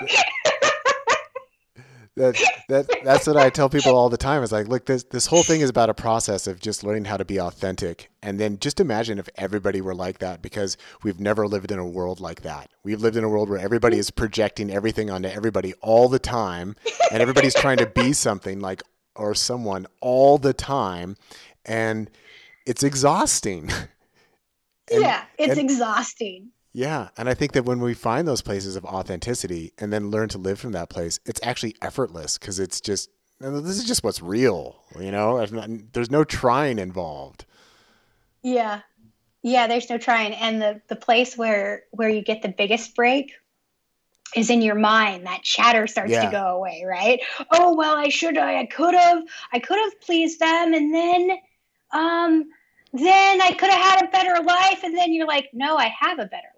Speaker 1: that that that's what I tell people all the time. Is like, look, this this whole thing is about a process of just learning how to be authentic, and then just imagine if everybody were like that, because we've never lived in a world like that. We've lived in a world where everybody is projecting everything onto everybody all the time, and everybody's trying to be something like or someone all the time, and it's exhausting. And,
Speaker 2: yeah, it's
Speaker 1: and,
Speaker 2: exhausting.
Speaker 1: Yeah. And I think that when we find those places of authenticity and then learn to live from that place, it's actually effortless, because it's just, this is just what's real, you know, there's no trying involved.
Speaker 2: Yeah. Yeah. There's no trying. And the, the place where, where you get the biggest break is in your mind. That chatter starts
Speaker 1: Yeah.
Speaker 2: to go away, right? Oh, well, I should, I, I could have, I could have pleased them. And then, um, then I could have had a better life. And then you're like, no, I have a better life.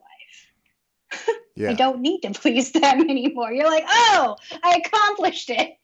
Speaker 1: Yeah.
Speaker 2: I don't need to please them anymore. You're like, oh, I accomplished it.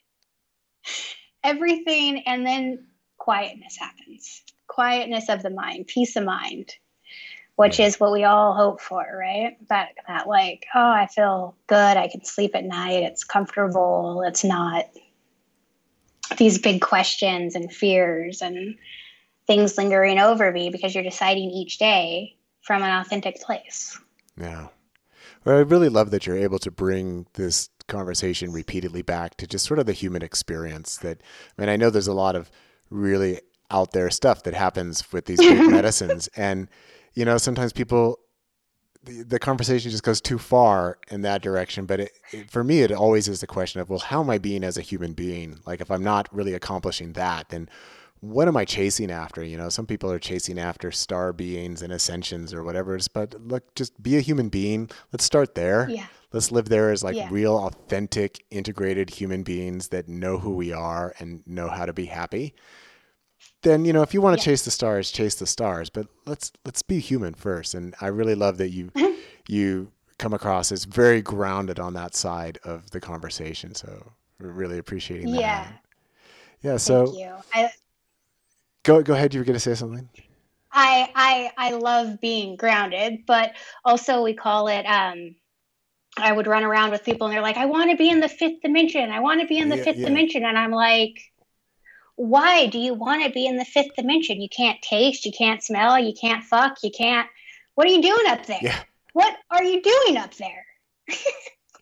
Speaker 2: Everything. And then quietness happens. Quietness of the mind, peace of mind, which
Speaker 1: Yeah.
Speaker 2: is what we all hope for, right? That, that like, oh, I feel good. I can sleep at night. It's comfortable. It's not these big questions and fears and things lingering over me, because you're deciding each day from an authentic place.
Speaker 1: Yeah. Well, I really love that you're able to bring this conversation repeatedly back to just sort of the human experience. That, I mean, I know there's a lot of really out there stuff that happens with these big medicines. And, you know, sometimes people, the, the conversation just goes too far in that direction. But it, it, for me, it always is the question of, well, how am I being as a human being? Like, if I'm not really accomplishing that, then what am I chasing after? You know, some people are chasing after star beings and ascensions or whatever it is, but look, just be a human being. Let's start there.
Speaker 2: Yeah.
Speaker 1: Let's live there as like
Speaker 2: Yeah.
Speaker 1: real, authentic, integrated human beings that know who we are and know how to be happy. Then, you know, if you want to
Speaker 2: Yeah.
Speaker 1: chase the stars, chase the stars, but let's, let's be human first. And I really love that you, you come across as very grounded on that side of the conversation. So we're really appreciating that.
Speaker 2: Yeah.
Speaker 1: Yeah. So
Speaker 2: Thank you. I,
Speaker 1: go, go ahead. You were going to say something.
Speaker 2: I, I, I love being grounded, but also we call it, um, I would run around with people and they're like, I want to be in the fifth dimension. I want to be in the
Speaker 1: Yeah,
Speaker 2: fifth
Speaker 1: yeah.
Speaker 2: dimension. And I'm like, why do you want to be in the fifth dimension? You can't taste, you can't smell, you can't fuck, you can't, what are you doing up there?
Speaker 1: Yeah.
Speaker 2: What are you doing up there?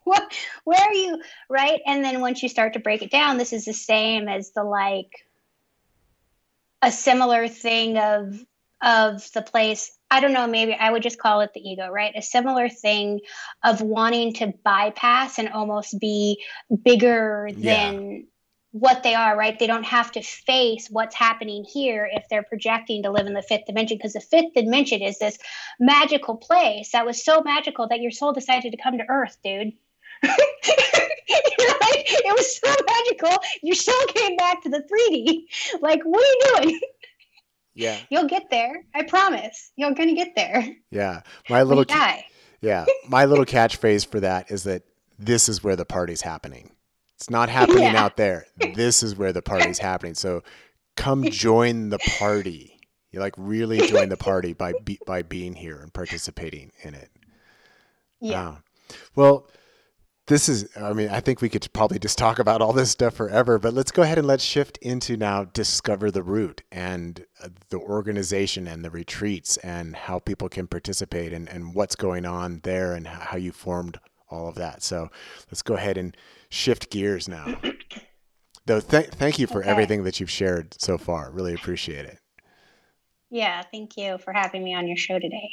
Speaker 2: what, where are you? Right. And then once you start to break it down, this is the same as the, like, a similar thing of, of the place. I don't know, maybe I would just call it the ego, right? A similar thing of wanting to bypass and almost be bigger
Speaker 1: Yeah.
Speaker 2: than what they are, right? They don't have to face what's happening here if they're projecting to live in the fifth dimension, because the fifth dimension is this magical place that was so magical that your soul decided to come to Earth, dude. Right? It was so magical. Your soul came back to the three D. Like, what are you doing?
Speaker 1: Yeah.
Speaker 2: You'll get there. I promise. You're going to get there.
Speaker 1: Yeah. My little,
Speaker 2: ca-
Speaker 1: yeah. My little catchphrase for that is that this is where the party's happening. It's not happening yeah. out there. This is where the party's happening. So come join the party. You like really join the party by, be, by being here and participating in it.
Speaker 2: Yeah.
Speaker 1: Wow. Well, this is, I mean, I think we could probably just talk about all this stuff forever, but let's go ahead and let's shift into now Discover the Root and the organization and the retreats and how people can participate and, and what's going on there and how you formed all of that. So let's go ahead and shift gears now. Though, th- thank you for okay. everything that you've shared so far. Really appreciate it.
Speaker 2: Yeah, thank you for having me on your show today.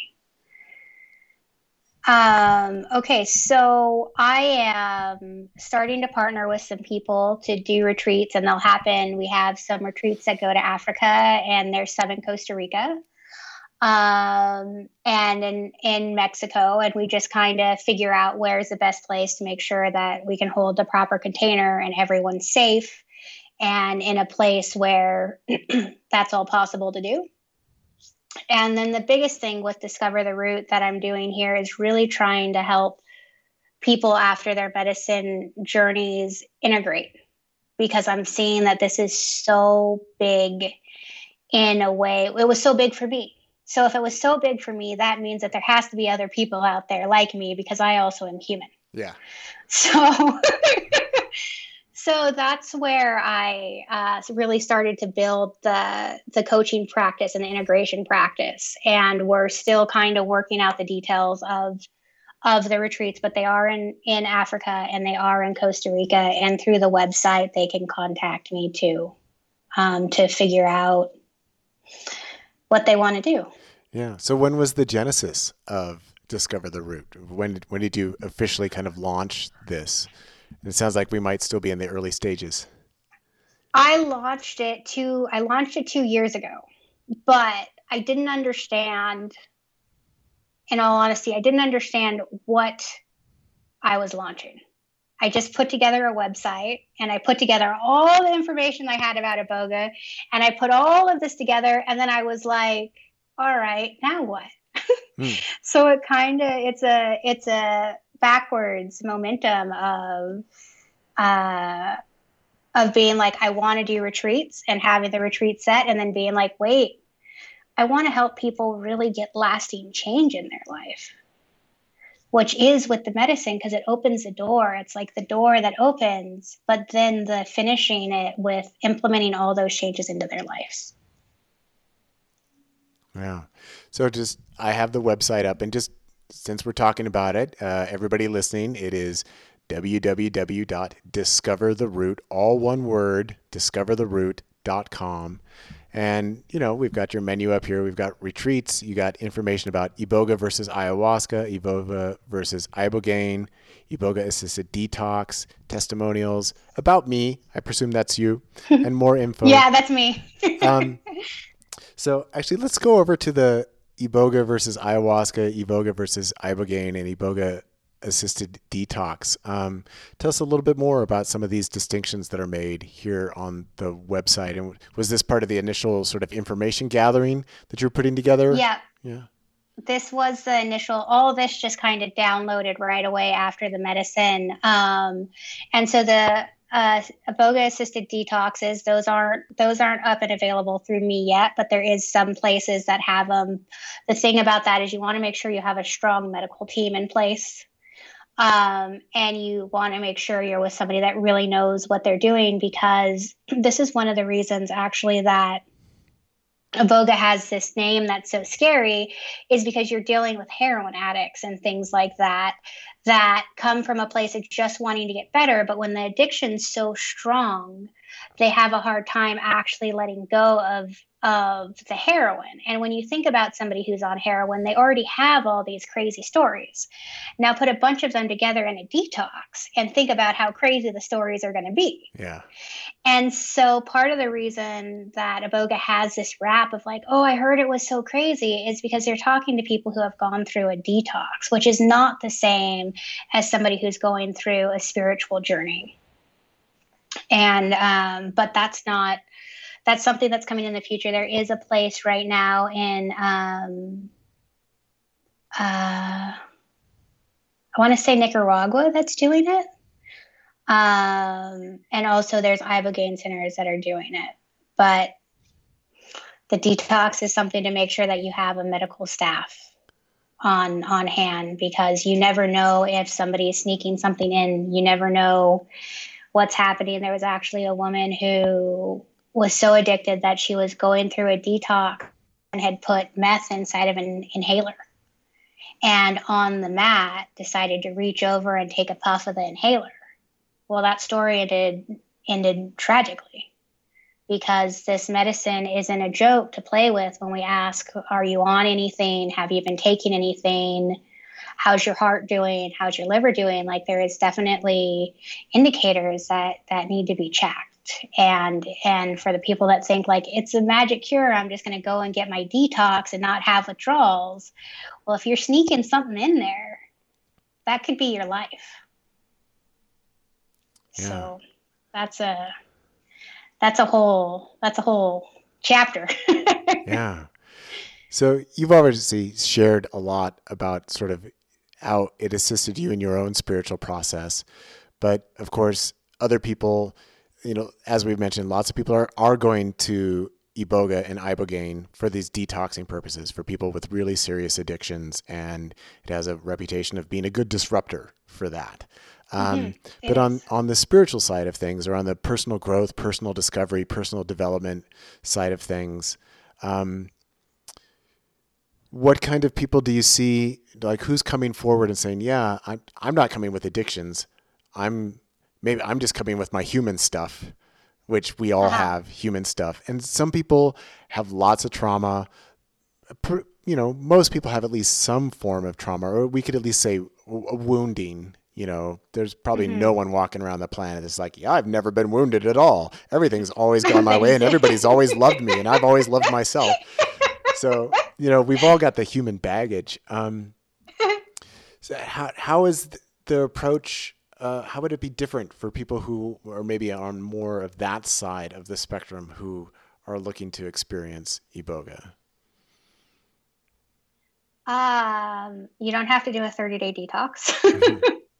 Speaker 2: Um, okay, so I am starting to partner with some people to do retreats, and they'll happen. We have some retreats that go to Africa, and there's some in Costa Rica, um, and in, in Mexico, and we just kind of figure out where's the best place to make sure that we can hold the proper container and everyone's safe and in a place where that's all possible to do. And then the biggest thing with Discover the Root that I'm doing here is really trying to help people after their medicine journeys integrate, because I'm seeing that this is so big in a way. It was so big for me. So if it was so big for me, that means that there has to be other people out there like me, because I also am human.
Speaker 1: Yeah.
Speaker 2: So... So that's where I uh, really started to build the the coaching practice and the integration practice. And we're still kind of working out the details of of the retreats, but they are in, in Africa and they are in Costa Rica. And through the website, they can contact me too um, to figure out what they want to do.
Speaker 1: Yeah. So when was the genesis of Discover the Root? When when did you officially kind of launch this? It sounds like we might still be in the early stages.
Speaker 2: I launched it two, I launched it two years ago, but I didn't understand, in all honesty, I didn't understand what I was launching. I just put together a website and I put together all the information I had about Iboga, and I put all of this together, and then I was like, all right, now what? Hmm. So it kind of, it's a, it's a, backwards momentum of uh, of being like, I want to do retreats and having the retreat set, and then being like, wait, I want to help people really get lasting change in their life, which is with the medicine, because it opens the door. It's like the door that opens, but then the finishing it with implementing all those changes into their lives.
Speaker 1: Yeah. So just, I have the website up, and just since we're talking about it, uh, everybody listening, it is w w w dot discover the root, all one word, discover the root dot com. And, you know, we've got your menu up here. We've got retreats. You got information about Iboga versus ayahuasca, Iboga versus ibogaine, Iboga assisted detox, testimonials, about me. I presume that's you, and more info.
Speaker 2: Yeah, that's me.
Speaker 1: um, so actually, let's go over to the Iboga versus ayahuasca, Iboga versus ibogaine, and Iboga assisted detox. Um, tell us a little bit more about some of these distinctions that are made here on the website. And was this part of the initial sort of information gathering that you're putting together?
Speaker 2: Yeah.
Speaker 1: Yeah.
Speaker 2: This was the initial, all of this just kind of downloaded right away after the medicine. Um, and so the Uh, Iboga assisted detoxes, those aren't those aren't up and available through me yet, but there is some places that have them. The thing about that is you want to make sure you have a strong medical team in place, um, and you want to make sure you're with somebody that really knows what they're doing, because this is one of the reasons actually that Iboga has this name that's so scary is because you're dealing with heroin addicts and things like that that come from a place of just wanting to get better. But when the addiction's so strong, they have a hard time actually letting go of of the heroin. And when you think about somebody who's on heroin, they already have all these crazy stories. Now put a bunch of them together in a detox and think about how crazy the stories are going to be.
Speaker 1: Yeah.
Speaker 2: And so part of the reason that Iboga has this rap of like, oh, I heard it was so crazy is because they're talking to people who have gone through a detox, which is not the same as somebody who's going through a spiritual journey. And, um, but that's not, that's something that's coming in the future. There is a place right now in, um, uh, I want to say Nicaragua that's doing it. Um, and also there's Ibogaine centers that are doing it. But the detox is something to make sure that you have a medical staff on on hand, because you never know if somebody is sneaking something in. You never know what's happening. There was actually a woman who was so addicted that she was going through a detox and had put meth inside of an inhaler. And on the mat decided to reach over and take a puff of the inhaler. Well, that story ended, ended tragically, because this medicine isn't a joke to play with when we ask, are you on anything? Have you been taking anything? How's your heart doing? How's your liver doing? Like, there is definitely indicators that, that need to be checked. And, and for the people that think like it's a magic cure, I'm just going to go and get my detox and not have withdrawals. Well, if you're sneaking something in there, that could be your life. Yeah. So that's a, that's a whole, that's a whole chapter.
Speaker 1: Yeah. So you've obviously shared a lot about sort of how it assisted you in your own spiritual process, but of course, other people, you know, as we've mentioned, lots of people are, are going to Iboga and Ibogaine for these detoxing purposes for people with really serious addictions. And it has a reputation of being a good disruptor for that. Um, mm-hmm. But on, on the spiritual side of things, or on the personal growth, personal discovery, personal development side of things, um, what kind of people do you see, like who's coming forward and saying, yeah, I'm, I'm not coming with addictions. I'm maybe I'm just coming with my human stuff, which we all uh-huh. have human stuff. And some people have lots of trauma. You know, most people have at least some form of trauma, or we could at least say a wounding. You know, there's probably mm-hmm. no one walking around the planet that's like, yeah, I've never been wounded at all. Everything's always gone my way and everybody's always loved me and I've always loved myself. So, you know, we've all got the human baggage. Um, so how how is the approach, uh, how would it be different for people who are maybe on more of that side of the spectrum who are looking to experience Iboga?
Speaker 2: Um, you don't have to do a thirty-day detox. Mm-hmm.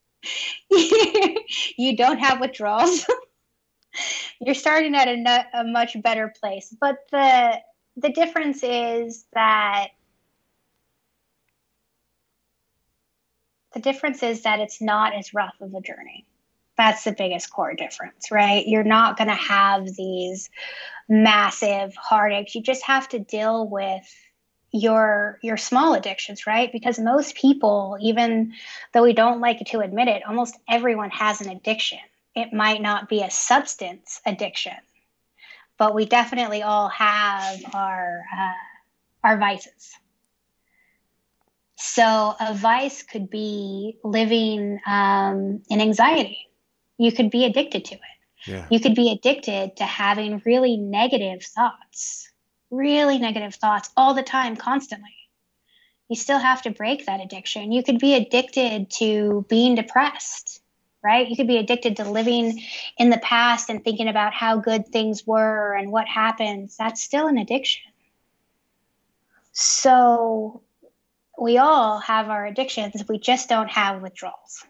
Speaker 2: You don't have withdrawals. You're starting at a, a much better place. But the the difference is that the difference is that it's not as rough of a journey. That's the biggest core difference, right? You're not going to have these massive heartaches. You just have to deal with your your small addictions, right? Because most people, even though we don't like to admit it, almost everyone has an addiction. It might not be a substance addiction, but we definitely all have our uh, our vices. So a vice could be living um, in anxiety. You could be addicted to it. Yeah. You could be addicted to having really negative thoughts, really negative thoughts all the time, constantly. You still have to break that addiction. You could be addicted to being depressed, right? You could be addicted to living in the past and thinking about how good things were and what happens. That's still an addiction. So we all have our addictions. We just don't have withdrawals.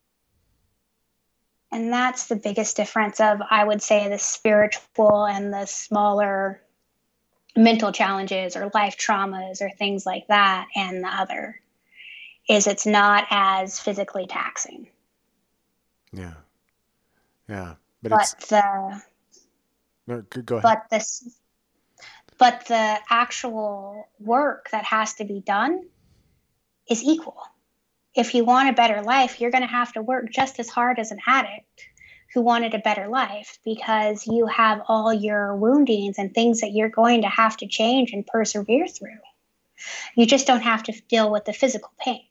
Speaker 2: And that's the biggest difference of, I would say, the spiritual and the smaller mental challenges or life traumas or things like that, and the other is it's not as physically taxing.
Speaker 1: Yeah. Yeah. But,
Speaker 2: but
Speaker 1: it's...
Speaker 2: the
Speaker 1: no, go ahead.
Speaker 2: But this but the actual work that has to be done is equal. If you want a better life, you're going to have to work just as hard as an addict who wanted a better life, because you have all your woundings and things that you're going to have to change and persevere through. You just don't have to deal with the physical pain.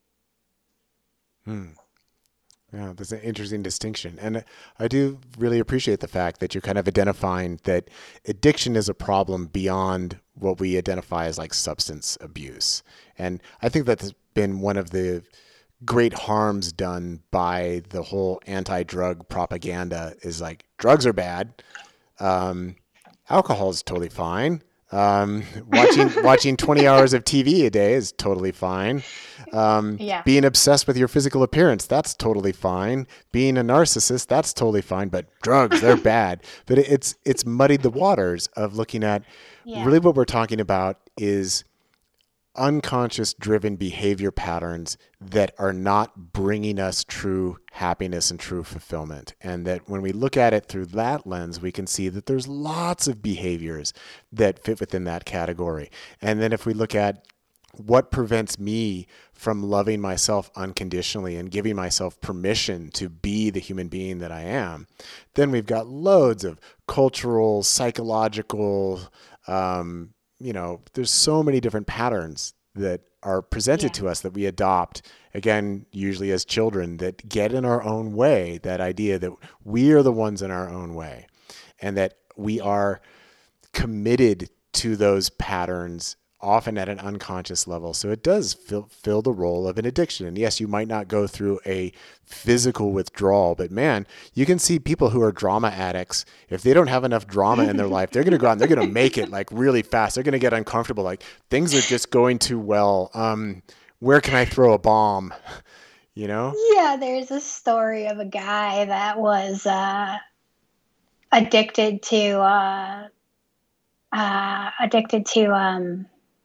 Speaker 1: Hmm. Yeah, that's an interesting distinction. And I do really appreciate the fact that you're kind of identifying that addiction is a problem beyond what we identify as like substance abuse. And I think that's been one of the great harms done by the whole anti-drug propaganda is like drugs are bad. Um, alcohol is totally fine. Um, watching watching twenty hours of T V a day is totally fine. Um,
Speaker 2: yeah.
Speaker 1: Being obsessed with your physical appearance, that's totally fine. Being a narcissist, that's totally fine. But drugs, they're bad. But it, it's it's muddied the waters of looking at
Speaker 2: Yeah.
Speaker 1: really what we're talking about is unconscious driven behavior patterns that are not bringing us true happiness and true fulfillment. And that when we look at it through that lens, we can see that there's lots of behaviors that fit within that category. And then if we look at what prevents me from loving myself unconditionally and giving myself permission to be the human being that I am, then we've got loads of cultural, psychological, um, you know, there's so many different patterns that are presented
Speaker 2: Yeah.
Speaker 1: to us that we adopt, again, usually as children, that get in our own way, that idea that we are the ones in our own way and that we are committed to those patterns often at an unconscious level. So it does fill, fill the role of an addiction. And yes, you might not go through a physical withdrawal, but man, you can see people who are drama addicts. If they don't have enough drama in their life, they're going to go out and they're going to make it like really fast. They're going to get uncomfortable. Like things are just going too well. Um, where can I throw a bomb? You know?
Speaker 2: Yeah, there's a story of a guy that was uh, addicted to uh, uh, addicted to um,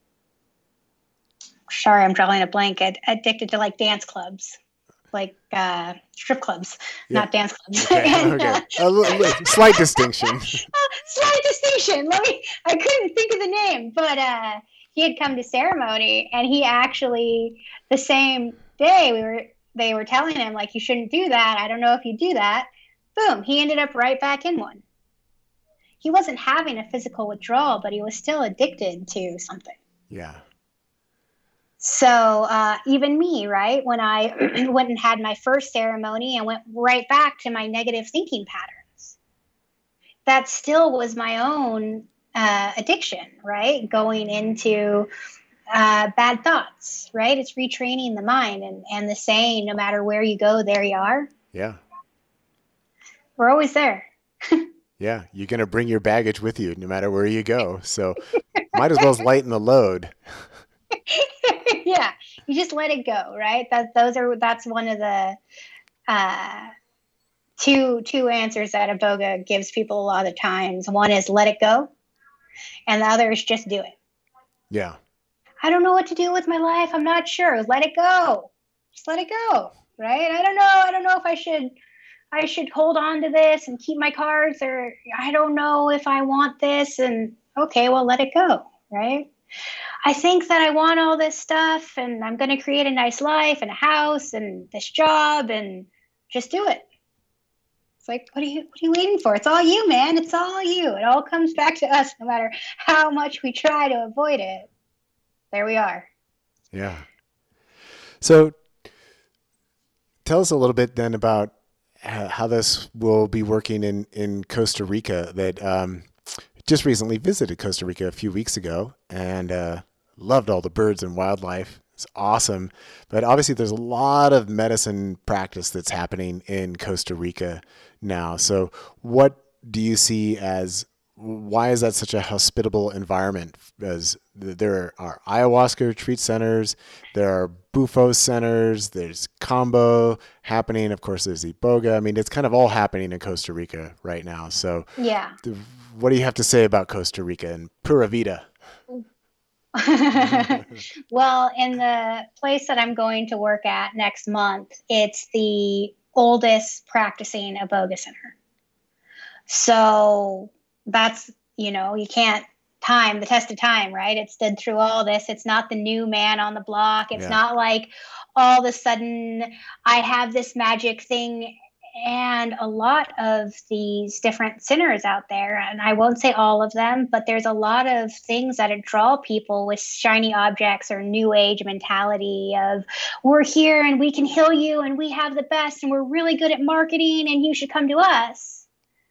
Speaker 2: sorry, I'm drawing a blank. Ad- addicted to like dance clubs, like uh, strip clubs,
Speaker 1: Yeah.
Speaker 2: not dance clubs.
Speaker 1: Okay.
Speaker 2: And,
Speaker 1: okay.
Speaker 2: uh,
Speaker 1: A li- li- slight distinction.
Speaker 2: slight distinction. Let me. I couldn't think of the name, but uh, he had come to ceremony, and he actually the same day we were. They were telling him like, you shouldn't do that. I don't know if you do that. Boom. He ended up right back in one. He wasn't having a physical withdrawal, but he was still addicted to something.
Speaker 1: Yeah.
Speaker 2: So uh, even me, right, when I went and had my first ceremony and went right back to my negative thinking patterns, that still was my own uh, addiction, right? Going into uh, bad thoughts, right? It's retraining the mind and, and the saying, no matter where you go, there you are.
Speaker 1: Yeah.
Speaker 2: We're always there.
Speaker 1: Yeah. You're going to bring your baggage with you no matter where you go. So might as well lighten the load.
Speaker 2: Yeah, you just let it go, right? That those are that's one of the uh, two two answers that Iboga gives people a lot of times. One is let it go, and the other is just do it.
Speaker 1: Yeah.
Speaker 2: I don't know what to do with my life. I'm not sure. Let it go. Just let it go, right? I don't know. I don't know if I should I should hold on to this and keep my cards, or I don't know if I want this. And okay, well, let it go, right? I think that I want all this stuff and I'm going to create a nice life and a house and this job and just do it. It's like, what are you, what are you waiting for? It's all you, man. It's all you. It all comes back to us no matter how much we try to avoid it. There we are.
Speaker 1: Yeah. So tell us a little bit then about how this will be working in, in Costa Rica. That um, just recently visited Costa Rica a few weeks ago and uh, loved all the birds and wildlife. It's awesome. But obviously there's a lot of medicine practice that's happening in Costa Rica now. So what do you see as, why is that such a hospitable environment? As there are ayahuasca retreat centers, there are Bufo centers, there's Kambo happening. Of course, there's Iboga. I mean, it's kind of all happening in Costa Rica right now. So
Speaker 2: yeah.
Speaker 1: What do you have to say about Costa Rica and Pura Vida?
Speaker 2: Well, in the place that I'm going to work at next month, it's the oldest practicing Iboga center. So that's, you know, you can't time, the test of time, right? It stood through all this. It's not the new man on the block. It's
Speaker 1: Yeah.
Speaker 2: not like all of a sudden I have this magic thing. And a lot of these different sinners out there, and I won't say all of them, but there's a lot of things that draw people with shiny objects or new age mentality of, we're here and we can heal you and we have the best and we're really good at marketing and you should come to us.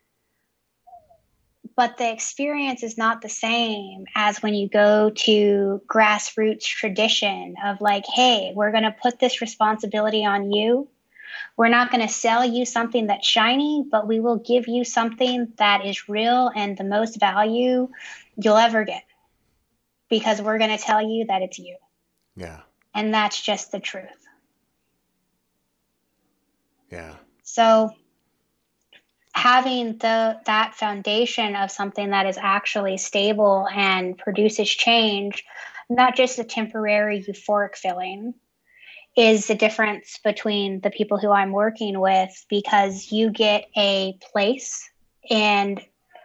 Speaker 2: But the experience is not the same as when you go to grassroots tradition of like, hey, we're going to put this responsibility on you. We're not going to sell you something that's shiny, but we will give you something that is real and the most value you'll ever get, because we're going to tell you that it's you.
Speaker 1: Yeah.
Speaker 2: And that's just the truth.
Speaker 1: Yeah.
Speaker 2: So having the that foundation of something that is actually stable and produces change, not just a temporary euphoric feeling, is the difference between the people who I'm working with, because you get a place and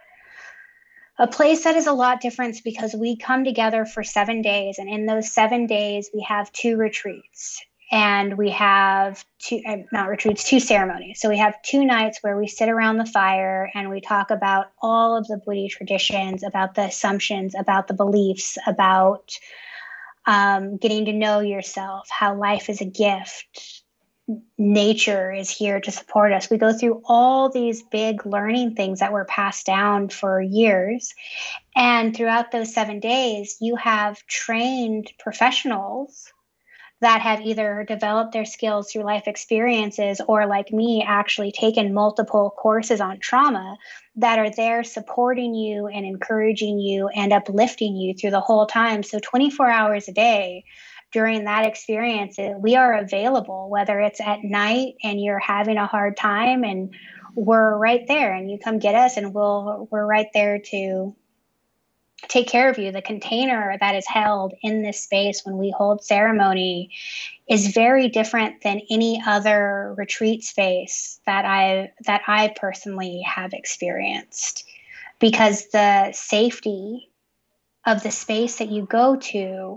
Speaker 2: a place that is a lot different, because we come together for seven days. And in those seven days, we have two retreats and we have two, uh, not retreats, two ceremonies. So we have two nights where we sit around the fire and we talk about all of the Buddhist traditions, about the assumptions, about the beliefs, about Um, getting to know yourself, how life is a gift, nature is here to support us. We go through all these big learning things that were passed down for years. And throughout those seven days, you have trained professionals that have either developed their skills through life experiences or, like me, actually taken multiple courses on trauma that are there supporting you and encouraging you and uplifting you through the whole time. So twenty-four hours a day during that experience, we are available, whether it's at night and you're having a hard time, and we're right there and you come get us and we'll, we're right there to take care of you. The container that is held in this space when we hold ceremony is very different than any other retreat space that I that I personally have experienced, because the safety of the space that you go to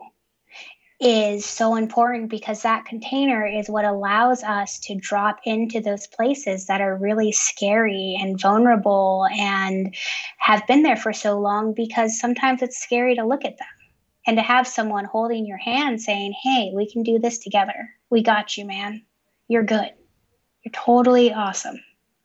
Speaker 2: is so important, because that container is what allows us to drop into those places that are really scary and vulnerable and have been there for so long, because sometimes it's scary to look at them. And to have someone holding your hand saying, hey, we can do this together. We got you, man. You're good. You're totally awesome,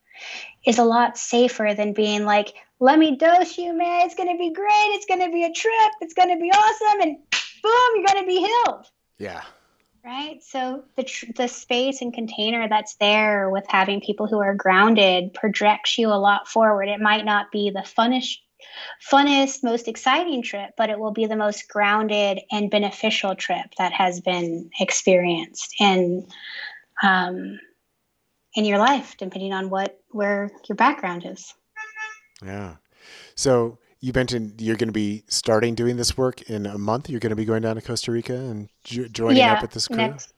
Speaker 2: is a lot safer than being like, let me dose you, man. It's going to be great. It's going to be a trip. It's going to be awesome. And boom, you're going to be healed.
Speaker 1: Yeah.
Speaker 2: Right. So the tr- the space and container that's there with having people who are grounded projects you a lot forward. It might not be the funnest, funnest, most exciting trip, but it will be the most grounded and beneficial trip that has been experienced in, um, in your life, depending on what, where your background is.
Speaker 1: Yeah. So you mentioned you're going to be starting doing this work in a month. You're going to be going down to Costa Rica and jo- joining
Speaker 2: yeah,
Speaker 1: up with this crew.
Speaker 2: Next,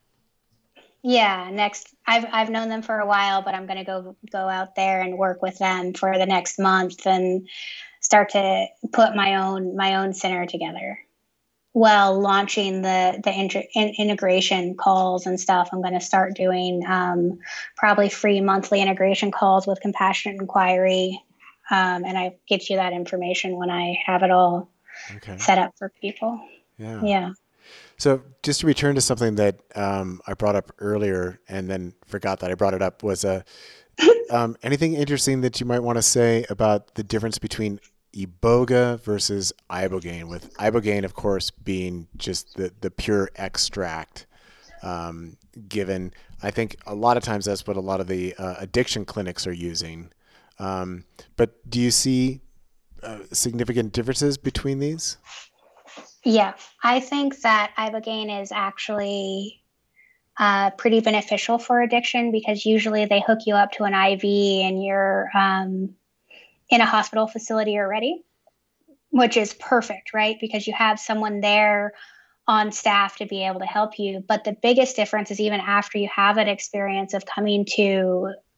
Speaker 2: yeah, next. I've I've known them for a while, but I'm going to go go out there and work with them for the next month and start to put my own my own center together. While launching the the inter, in, integration calls and stuff, I'm going to start doing um, probably free monthly integration calls with Compassionate Inquiry. Um, and I get you that information when I have it all
Speaker 1: okay.
Speaker 2: set up for people.
Speaker 1: Yeah.
Speaker 2: Yeah.
Speaker 1: So just to return to something that um, I brought up earlier and then forgot that I brought it up was uh, um, anything interesting that you might want to say about the difference between Iboga versus Ibogaine, with Ibogaine, of course, being just the, the pure extract um, given. I think a lot of times that's what a lot of the uh, addiction clinics are using. Um, but do you see uh, significant differences between these?
Speaker 2: Yeah, I think that Ibogaine is actually uh, pretty beneficial for addiction, because usually they hook you up to an I V and you're um, in a hospital facility already, which is perfect, right? Because you have someone there on staff to be able to help you. But the biggest difference is even after you have that experience of coming to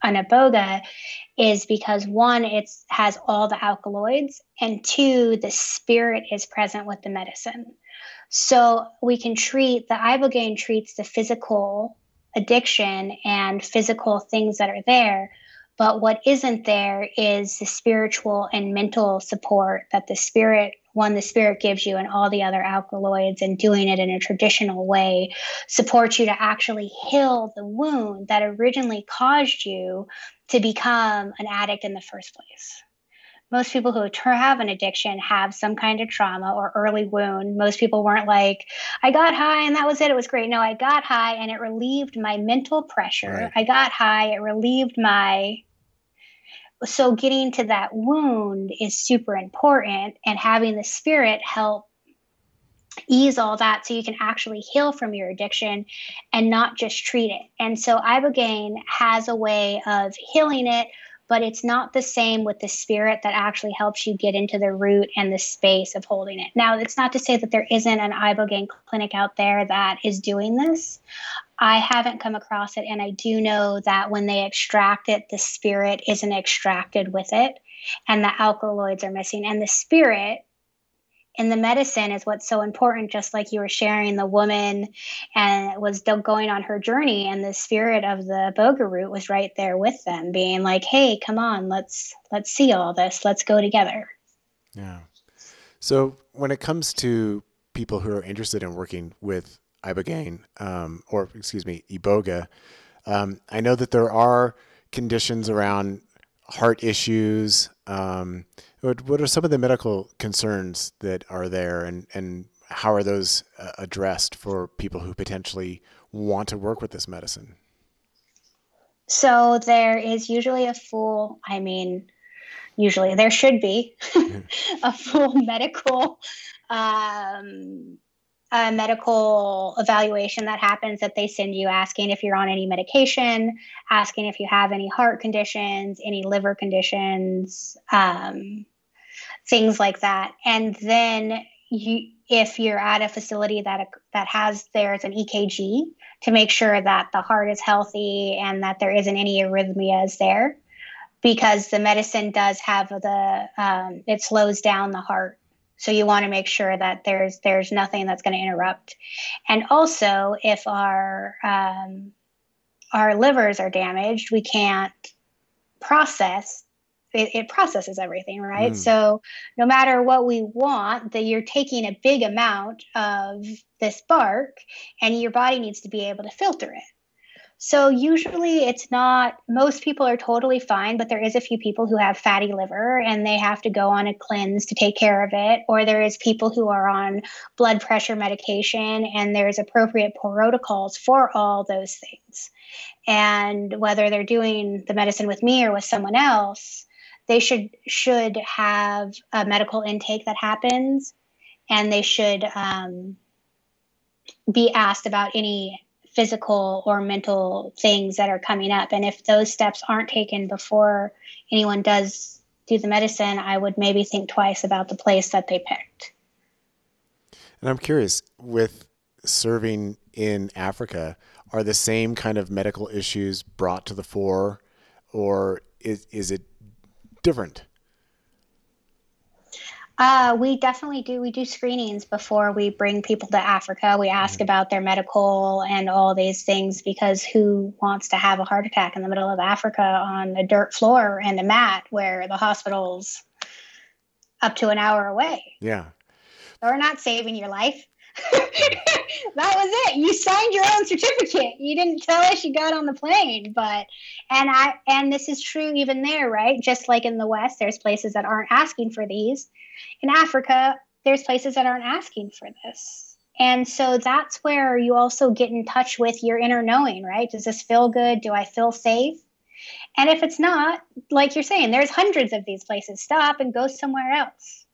Speaker 2: an iboga is because one, it has all the alkaloids, and two, the spirit is present with the medicine. So we can treat, the ibogaine treats the physical addiction and physical things that are there. But what isn't there is the spiritual and mental support that the spirit, one, the spirit gives you, and all the other alkaloids, and doing it in a traditional way supports you to actually heal the wound that originally caused you to become an addict in the first place. Most people who have an addiction have some kind of trauma or early wound. Most people weren't like, I got high and that was it. It was great. No, I got high and it relieved my mental pressure. Right. I got high. It relieved my... So getting to that wound is super important, and having the spirit help ease all that so you can actually heal from your addiction and not just treat it. And so ibogaine has a way of healing it, but it's not the same with the spirit that actually helps you get into the root and the space of holding it. Now, it's not to say that there isn't an ibogaine clinic out there that is doing this. I haven't come across it, and I do know that when they extract it, the spirit isn't extracted with it, and the alkaloids are missing. And the spirit in the medicine is what's so important, just like you were sharing the woman and was still going on her journey, and the spirit of the iboga root was right there with them, being like, hey, come on, let's let's see all this. Let's go together.
Speaker 1: Yeah. So when it comes to people who are interested in working with ibogaine, um, or excuse me, iboga, um, I know that there are conditions around heart issues. Um, what, what are some of the medical concerns that are there, and, and how are those uh, addressed for people who potentially want to work with this medicine?
Speaker 2: So there is usually a full, I mean, usually there should be a full medical, um, a medical evaluation that happens, that they send you, asking if you're on any medication, asking if you have any heart conditions, any liver conditions, um, things like that. And then you, if you're at a facility that that has, there's an E K G to make sure that the heart is healthy and that there isn't any arrhythmias there, because the medicine does have the, um, it slows down the heart. So you want to make sure that there's there's nothing that's going to interrupt. And also, if our um, our livers are damaged, we can't process. It, it processes everything, right? Mm. So no matter what we want, that you're taking a big amount of this bark, and your body needs to be able to filter it. So usually it's not, most people are totally fine, but there is a few people who have fatty liver and they have to go on a cleanse to take care of it. Or there is people who are on blood pressure medication, and there's appropriate protocols for all those things. And whether they're doing the medicine with me or with someone else, they should should have a medical intake that happens, and they should um, be asked about any physical or mental things that are coming up. And if those steps aren't taken before anyone does do the medicine, I would maybe think twice about the place that they picked.
Speaker 1: And I'm curious, with serving in Africa, are the same kind of medical issues brought to the fore, or is, is it different?
Speaker 2: Uh, we definitely do. We do screenings before we bring people to Africa. We ask mm-hmm. about their medical and all these things, because who wants to have a heart attack in the middle of Africa on a dirt floor and a mat where the hospital's up to an hour away?
Speaker 1: Yeah.
Speaker 2: We're not saving your life. That was it. You signed your own certificate. You didn't tell us you got on the plane. But and I and this is true even there, right? Just like in the West, there's places that aren't asking for these. In Africa, there's places that aren't asking for this. And so that's where you also get in touch with your inner knowing, right? Does this feel good? Do I feel safe? And if it's not, like you're saying, there's hundreds of these places. Stop and go somewhere else.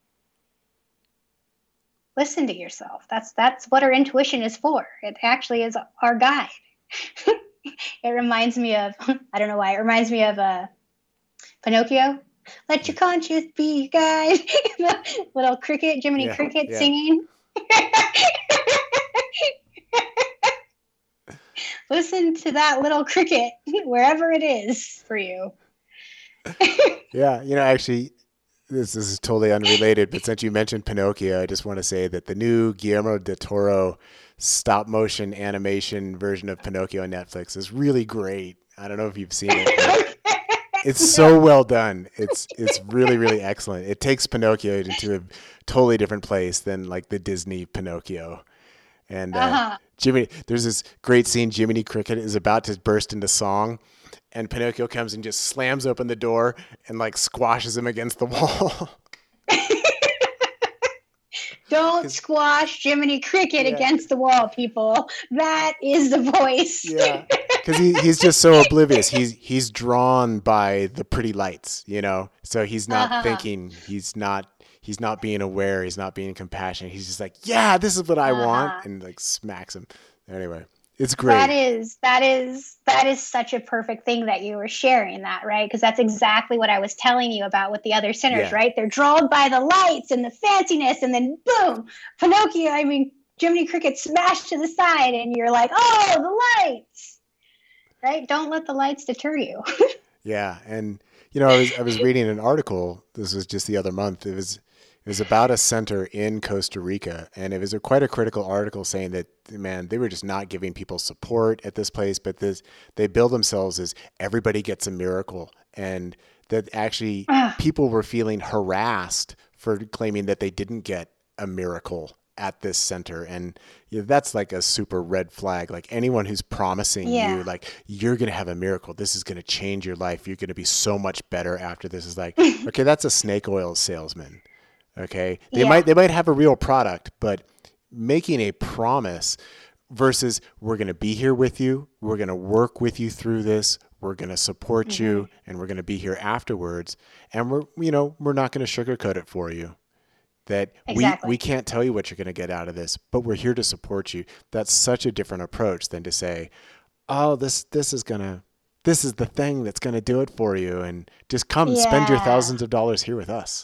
Speaker 2: Listen to yourself. That's that's what our intuition is for. It actually is our guide. It reminds me of, I don't know why, it reminds me of uh, Pinocchio. Let your conscience be your guide. The little cricket, Jiminy yeah, Cricket yeah. singing. Listen listen to that little cricket wherever it is for you.
Speaker 1: Yeah, you know, actually, this, this is totally unrelated, but since you mentioned Pinocchio, I just want to say that the new Guillermo del Toro stop motion animation version of Pinocchio on Netflix is really great. I don't know if you've seen it. It's so well done. It's it's really, really excellent. It takes Pinocchio into a totally different place than like the Disney Pinocchio. And uh,
Speaker 2: Uh-huh.
Speaker 1: Jiminy, there's this great scene. Jiminy Cricket is about to burst into song, and Pinocchio comes and just slams open the door and like squashes him against the wall.
Speaker 2: Don't squash Jiminy Cricket
Speaker 1: Yeah.
Speaker 2: against the wall, people. That is the voice.
Speaker 1: Yeah, because he, he's just so oblivious. He's he's drawn by the pretty lights, you know. So he's not
Speaker 2: Uh-huh.
Speaker 1: thinking. He's not. He's not being aware. He's not being compassionate. He's just like, yeah, this is what I
Speaker 2: Uh-huh.
Speaker 1: want, and like smacks him. Anyway, it's great.
Speaker 2: That is that is that is such a perfect thing that you were sharing that, right? Because that's exactly what I was telling you about with the other sinners,
Speaker 1: Yeah.
Speaker 2: right? They're drawn by the lights and the fanciness, and then boom, Pinocchio, I mean Jiminy Cricket smashed to the side, and you're like, oh, the lights. Right? Don't let the lights deter you.
Speaker 1: Yeah, and you know, I was I was reading an article. This was just the other month. It was it was about a center in Costa Rica, and it was a quite a critical article saying that man, they were just not giving people support at this place. But this they bill themselves as everybody gets a miracle, and that actually people were feeling harassed for claiming that they didn't get a miracle at this center. And you know, that's like a super red flag. Like anyone who's promising
Speaker 2: Yeah.
Speaker 1: you like you're going to have a miracle, this is going to change your life, you're going to be so much better after this, is like, okay, that's a snake oil salesman. Okay. They
Speaker 2: Yeah.
Speaker 1: might, they might have a real product, but making a promise versus we're going to be here with you, we're going to work with you through this, we're going to support
Speaker 2: Mm-hmm.
Speaker 1: you, and we're going to be here afterwards. And we're, you know, we're not going to sugarcoat it for you. That
Speaker 2: Exactly.
Speaker 1: we, we can't tell you what you're going to get out of this, but we're here to support you. That's such a different approach than to say, oh, this, this is going to, this is the thing that's going to do it for you. And just come spend your
Speaker 2: Yeah.
Speaker 1: thousands of dollars here with us.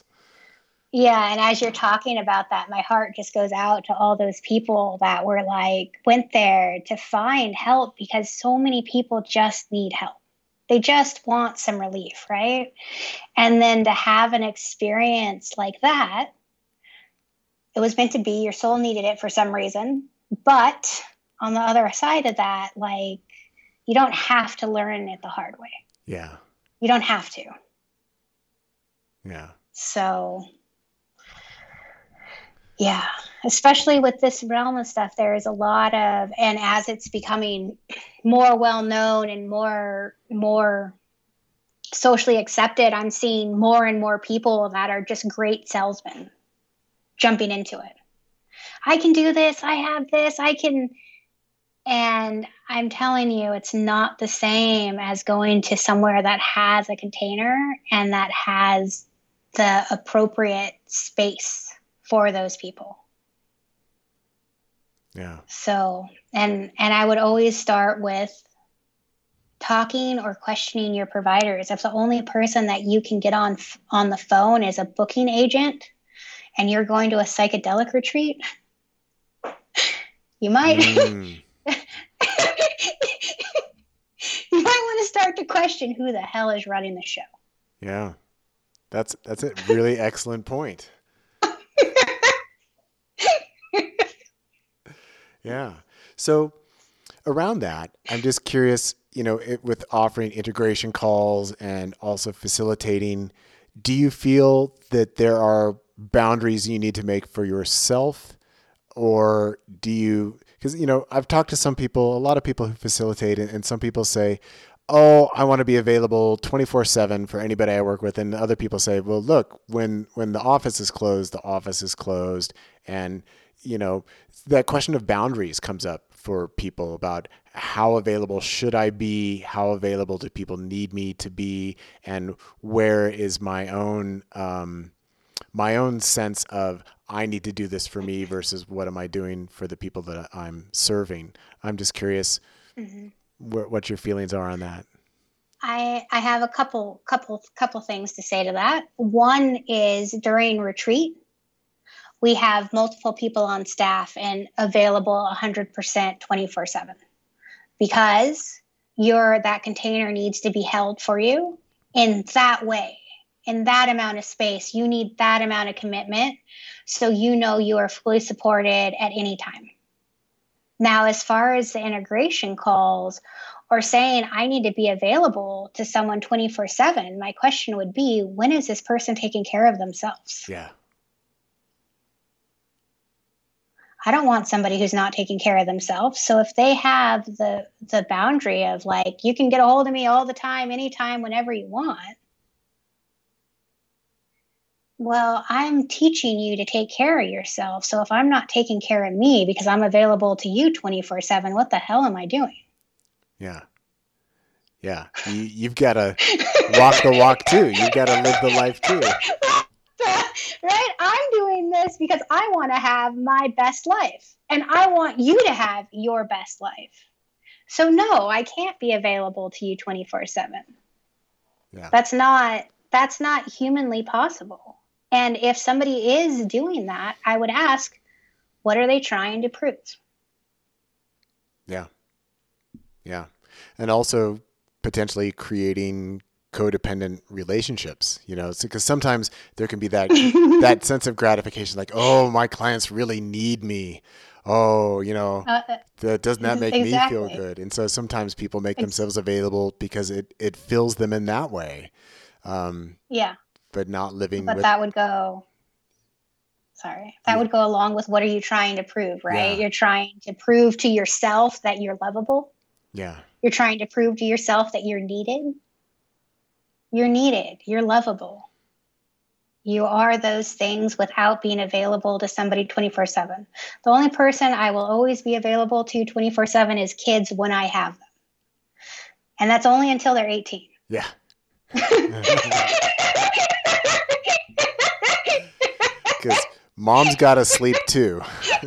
Speaker 2: Yeah, and as you're talking about that, my heart just goes out to all those people that were like, went there to find help, because so many people just need help. They just want some relief, right? And then to have an experience like that, it was meant to be, your soul needed it for some reason. But on the other side of that, like, you don't have to learn it the hard way.
Speaker 1: Yeah.
Speaker 2: You don't have to.
Speaker 1: Yeah.
Speaker 2: So, yeah, especially with this realm of stuff, there is a lot of, and as it's becoming more well known and more, more socially accepted, I'm seeing more and more people that are just great salesmen jumping into it. I can do this. I have this. I can. And I'm telling you, it's not the same as going to somewhere that has a container and that has the appropriate space for those people.
Speaker 1: Yeah.
Speaker 2: So, and and I would always start with talking or questioning your providers. If the only person that you can get on on the phone is a booking agent and you're going to a psychedelic retreat, you might
Speaker 1: Mm.
Speaker 2: you might want to start to question who the hell is running the show.
Speaker 1: Yeah. That's, that's a really excellent point. Yeah. So around that, I'm just curious, you know, it, with offering integration calls and also facilitating, do you feel that there are boundaries you need to make for yourself, or do you, because, you know, I've talked to some people, a lot of people who facilitate, and, and some people say, oh, I want to be available twenty-four seven for anybody I work with. And other people say, well, look, when, when the office is closed, the office is closed. And, you know, that question of boundaries comes up for people about how available should I be? How available do people need me to be? And where is my own, um, my own sense of I need to do this for me versus what am I doing for the people that I'm serving? I'm just curious
Speaker 2: Mm-hmm.
Speaker 1: wh- what your feelings are on that.
Speaker 2: I I have a couple couple couple things to say to that. One is during retreat, we have multiple people on staff and available one hundred percent twenty-four seven. because your that container needs to be held for you in that way, in that amount of space. You need that amount of commitment so you know you are fully supported at any time. Now, as far as the integration calls or saying I need to be available to someone twenty-four seven, my question would be, when is this person taking care of themselves?
Speaker 1: Yeah.
Speaker 2: I don't want somebody who's not taking care of themselves. So if they have the the boundary of like, you can get a hold of me all the time, anytime, whenever you want. Well, I'm teaching you to take care of yourself. So if I'm not taking care of me because I'm available to you twenty-four seven, what the hell am I doing?
Speaker 1: Yeah. Yeah. You, you've got to walk the walk too. You've got to live the life too.
Speaker 2: Right? I'm doing this because I want to have my best life and I want you to have your best life. So no, I can't be available to you twenty-four seven.
Speaker 1: Yeah.
Speaker 2: That's not, that's not humanly possible. And if somebody is doing that, I would ask, what are they trying to prove?
Speaker 1: Yeah. Yeah. And also potentially creating codependent relationships, you know, because sometimes there can be that that sense of gratification, like, oh, my clients really need me. Oh, you know, uh, that doesn't that make exactly. me feel good? And so sometimes people make themselves available because it it fills them in that way. Um,
Speaker 2: yeah,
Speaker 1: but not living.
Speaker 2: But
Speaker 1: with,
Speaker 2: that would go. Sorry, that yeah. would go along with what are you trying to prove, right? Yeah. You're trying to prove to yourself that you're lovable.
Speaker 1: Yeah.
Speaker 2: You're trying to prove to yourself that you're needed. You're needed. You're lovable. You are those things without being available to somebody twenty-four seven. The only person I will always be available to twenty-four seven is kids when I have them. And that's only until they're eighteen.
Speaker 1: Yeah. Because mom's got to sleep too.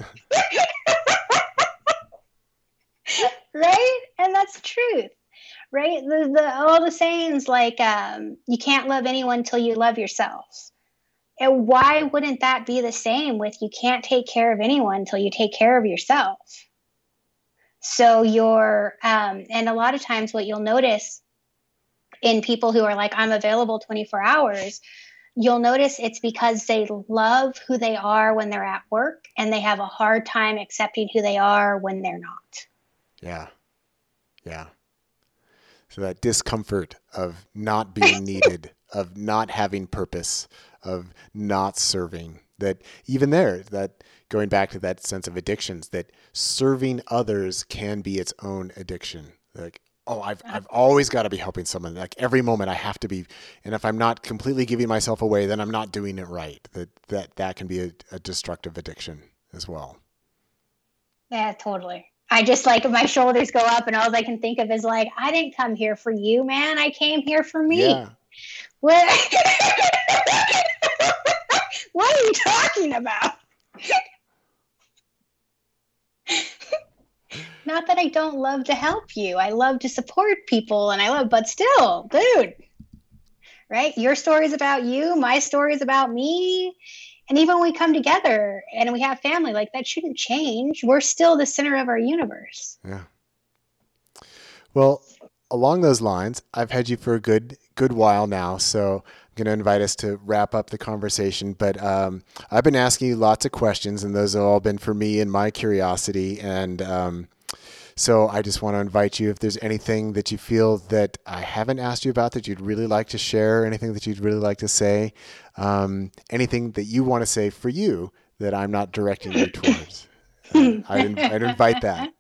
Speaker 2: Right? And that's the truth. Right? The, the, all the sayings like, um, you can't love anyone till you love yourself. And why wouldn't that be the same with you can't take care of anyone until you take care of yourself? So you're, um, and a lot of times what you'll notice in people who are like, I'm available twenty-four hours, you'll notice it's because they love who they are when they're at work and they have a hard time accepting who they are when they're not.
Speaker 1: Yeah. Yeah. So that discomfort of not being needed, of not having purpose, of not serving, that even there, that going back to that sense of addictions, that serving others can be its own addiction. Like, oh, I've I've always got to be helping someone. Like every moment I have to be, and if I'm not completely giving myself away, then I'm not doing it right. That that that can be a, a destructive addiction as well.
Speaker 2: Yeah, totally. I just like my shoulders go up and all I can think of is like, I didn't come here for you, man. I came here for me.
Speaker 1: Yeah.
Speaker 2: What, what are you talking about? Not that I don't love to help you. I love to support people and I love, but still, dude, right? Your story is about you. My story is about me. And even when we come together and we have family, like that shouldn't change. We're still the center of our universe.
Speaker 1: Yeah. Well, along those lines, I've had you for a good good while now, so I'm going to invite us to wrap up the conversation. But um, I've been asking you lots of questions, and those have all been for me and my curiosity. And um, so I just want to invite you, if there's anything that you feel that I haven't asked you about that you'd really like to share, anything that you'd really like to say, um, anything that you want to say for you that I'm not directing you towards. Uh, I'd, I'd invite that.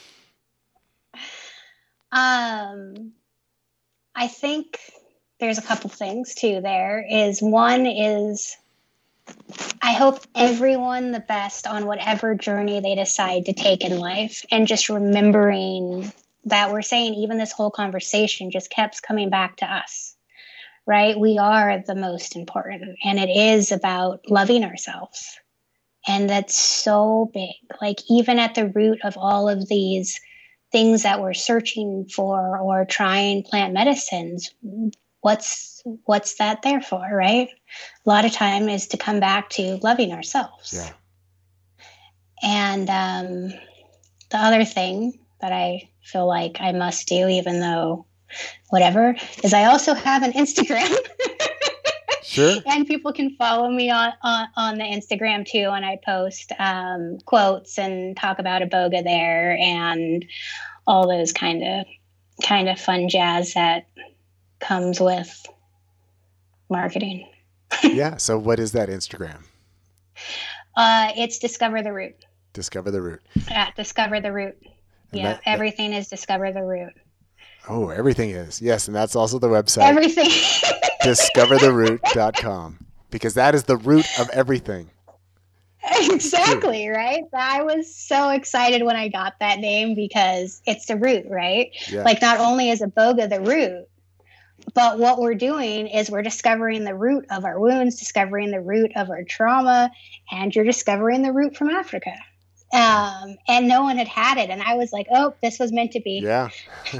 Speaker 2: Um, I think there's a couple things too. There is one is I hope everyone the best on whatever journey they decide to take in life, and just remembering that we're saying even this whole conversation just kept coming back to us, right? We are the most important, and it is about loving ourselves. And that's so big. Like even at the root of all of these things that we're searching for or trying plant medicines, what's what's that there for, right? A lot of time is to come back to loving ourselves.
Speaker 1: Yeah.
Speaker 2: And um, the other thing that I feel like I must do, even though whatever, is I also have an Instagram.
Speaker 1: Sure.
Speaker 2: And people can follow me on, on, on the Instagram too. And I post um, quotes and talk about Iboga there and all those kind of kind of fun jazz that comes with marketing.
Speaker 1: Yeah. So what is that Instagram?
Speaker 2: Uh, it's Discover the Root.
Speaker 1: Discover the Root.
Speaker 2: Yeah, Discover the Root. And yeah, that, everything that, is Discover the Root.
Speaker 1: Oh, everything is. Yes, and that's also the website.
Speaker 2: Everything.
Speaker 1: discover the root dot com, because that is the root of everything.
Speaker 2: Exactly, right? I was so excited when I got that name because it's the root, right? Yeah. Like not only is Iboga the root, but what we're doing is we're discovering the root of our wounds, discovering the root of our trauma, and you're discovering the root from Africa. Um, and no one had had it. And I was like, oh, this was meant to be.
Speaker 1: Yeah.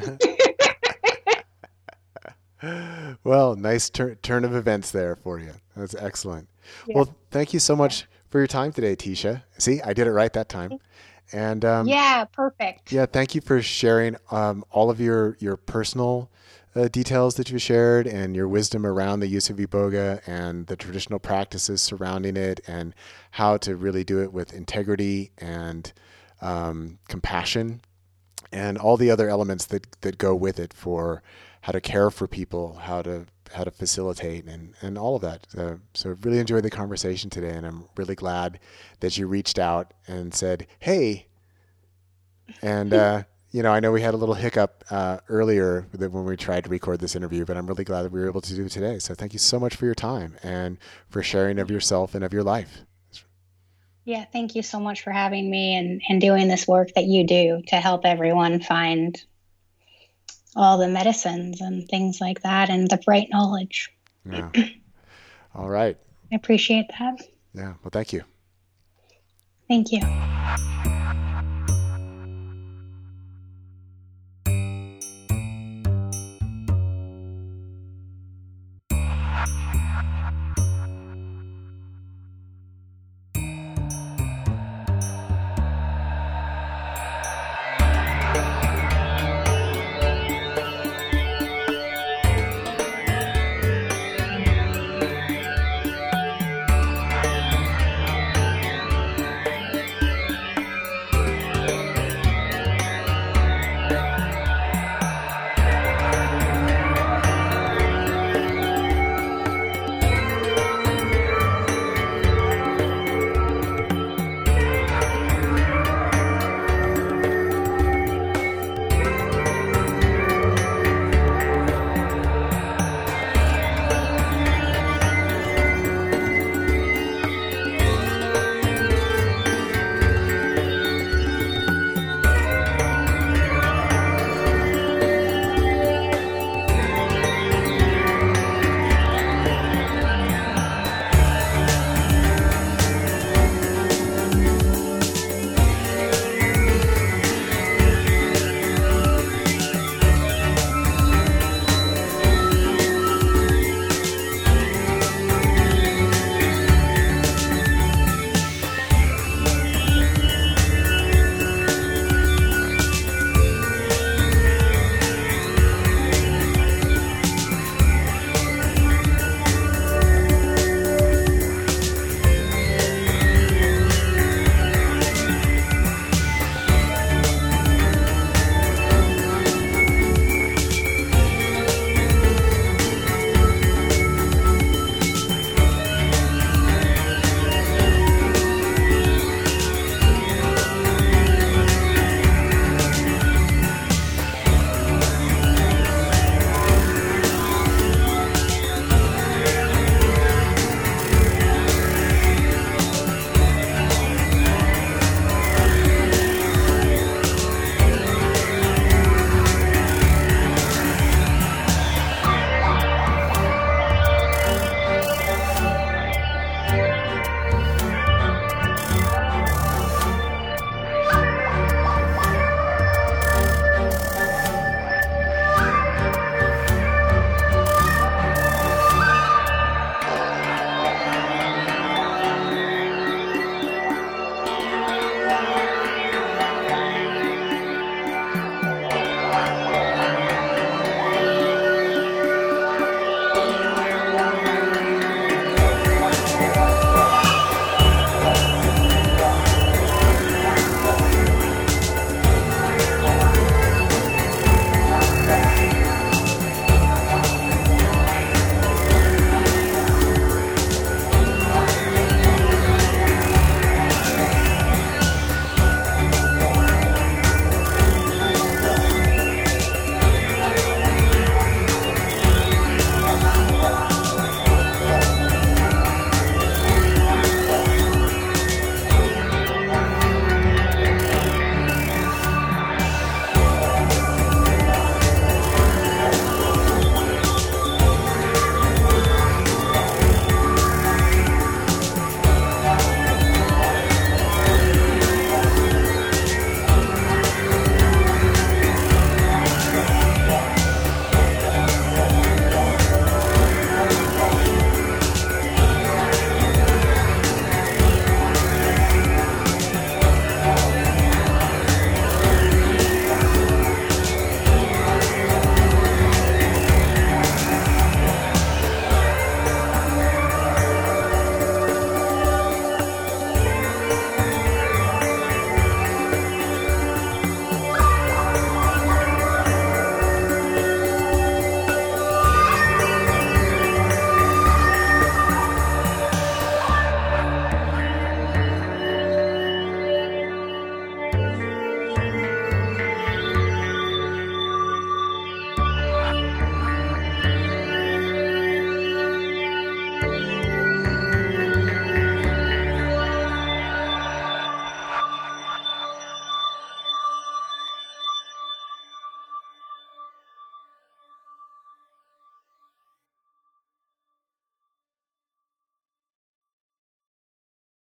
Speaker 1: Well, nice tur- turn of events there for you. That's excellent. Yeah. Well, thank you so much for your time today, Tisha. See, I did it right that time. And um,
Speaker 2: yeah, perfect.
Speaker 1: Yeah, thank you for sharing um, all of your your personal uh, details that you shared and your wisdom around the use of Iboga and the traditional practices surrounding it and how to really do it with integrity and um, compassion and all the other elements that, that go with it for how to care for people, how to how to facilitate, and, and all of that. Uh, so really enjoyed the conversation today, and I'm really glad that you reached out and said, hey. And, uh, you know, I know we had a little hiccup uh, earlier when we tried to record this interview, but I'm really glad that we were able to do it today. So thank you so much for your time and for sharing of yourself and of your life.
Speaker 2: Yeah, thank you so much for having me and, and doing this work that you do to help everyone find all the medicines and things like that and the right knowledge.
Speaker 1: Yeah. All right.
Speaker 2: I appreciate that.
Speaker 1: Yeah. Well, thank you.
Speaker 2: Thank you.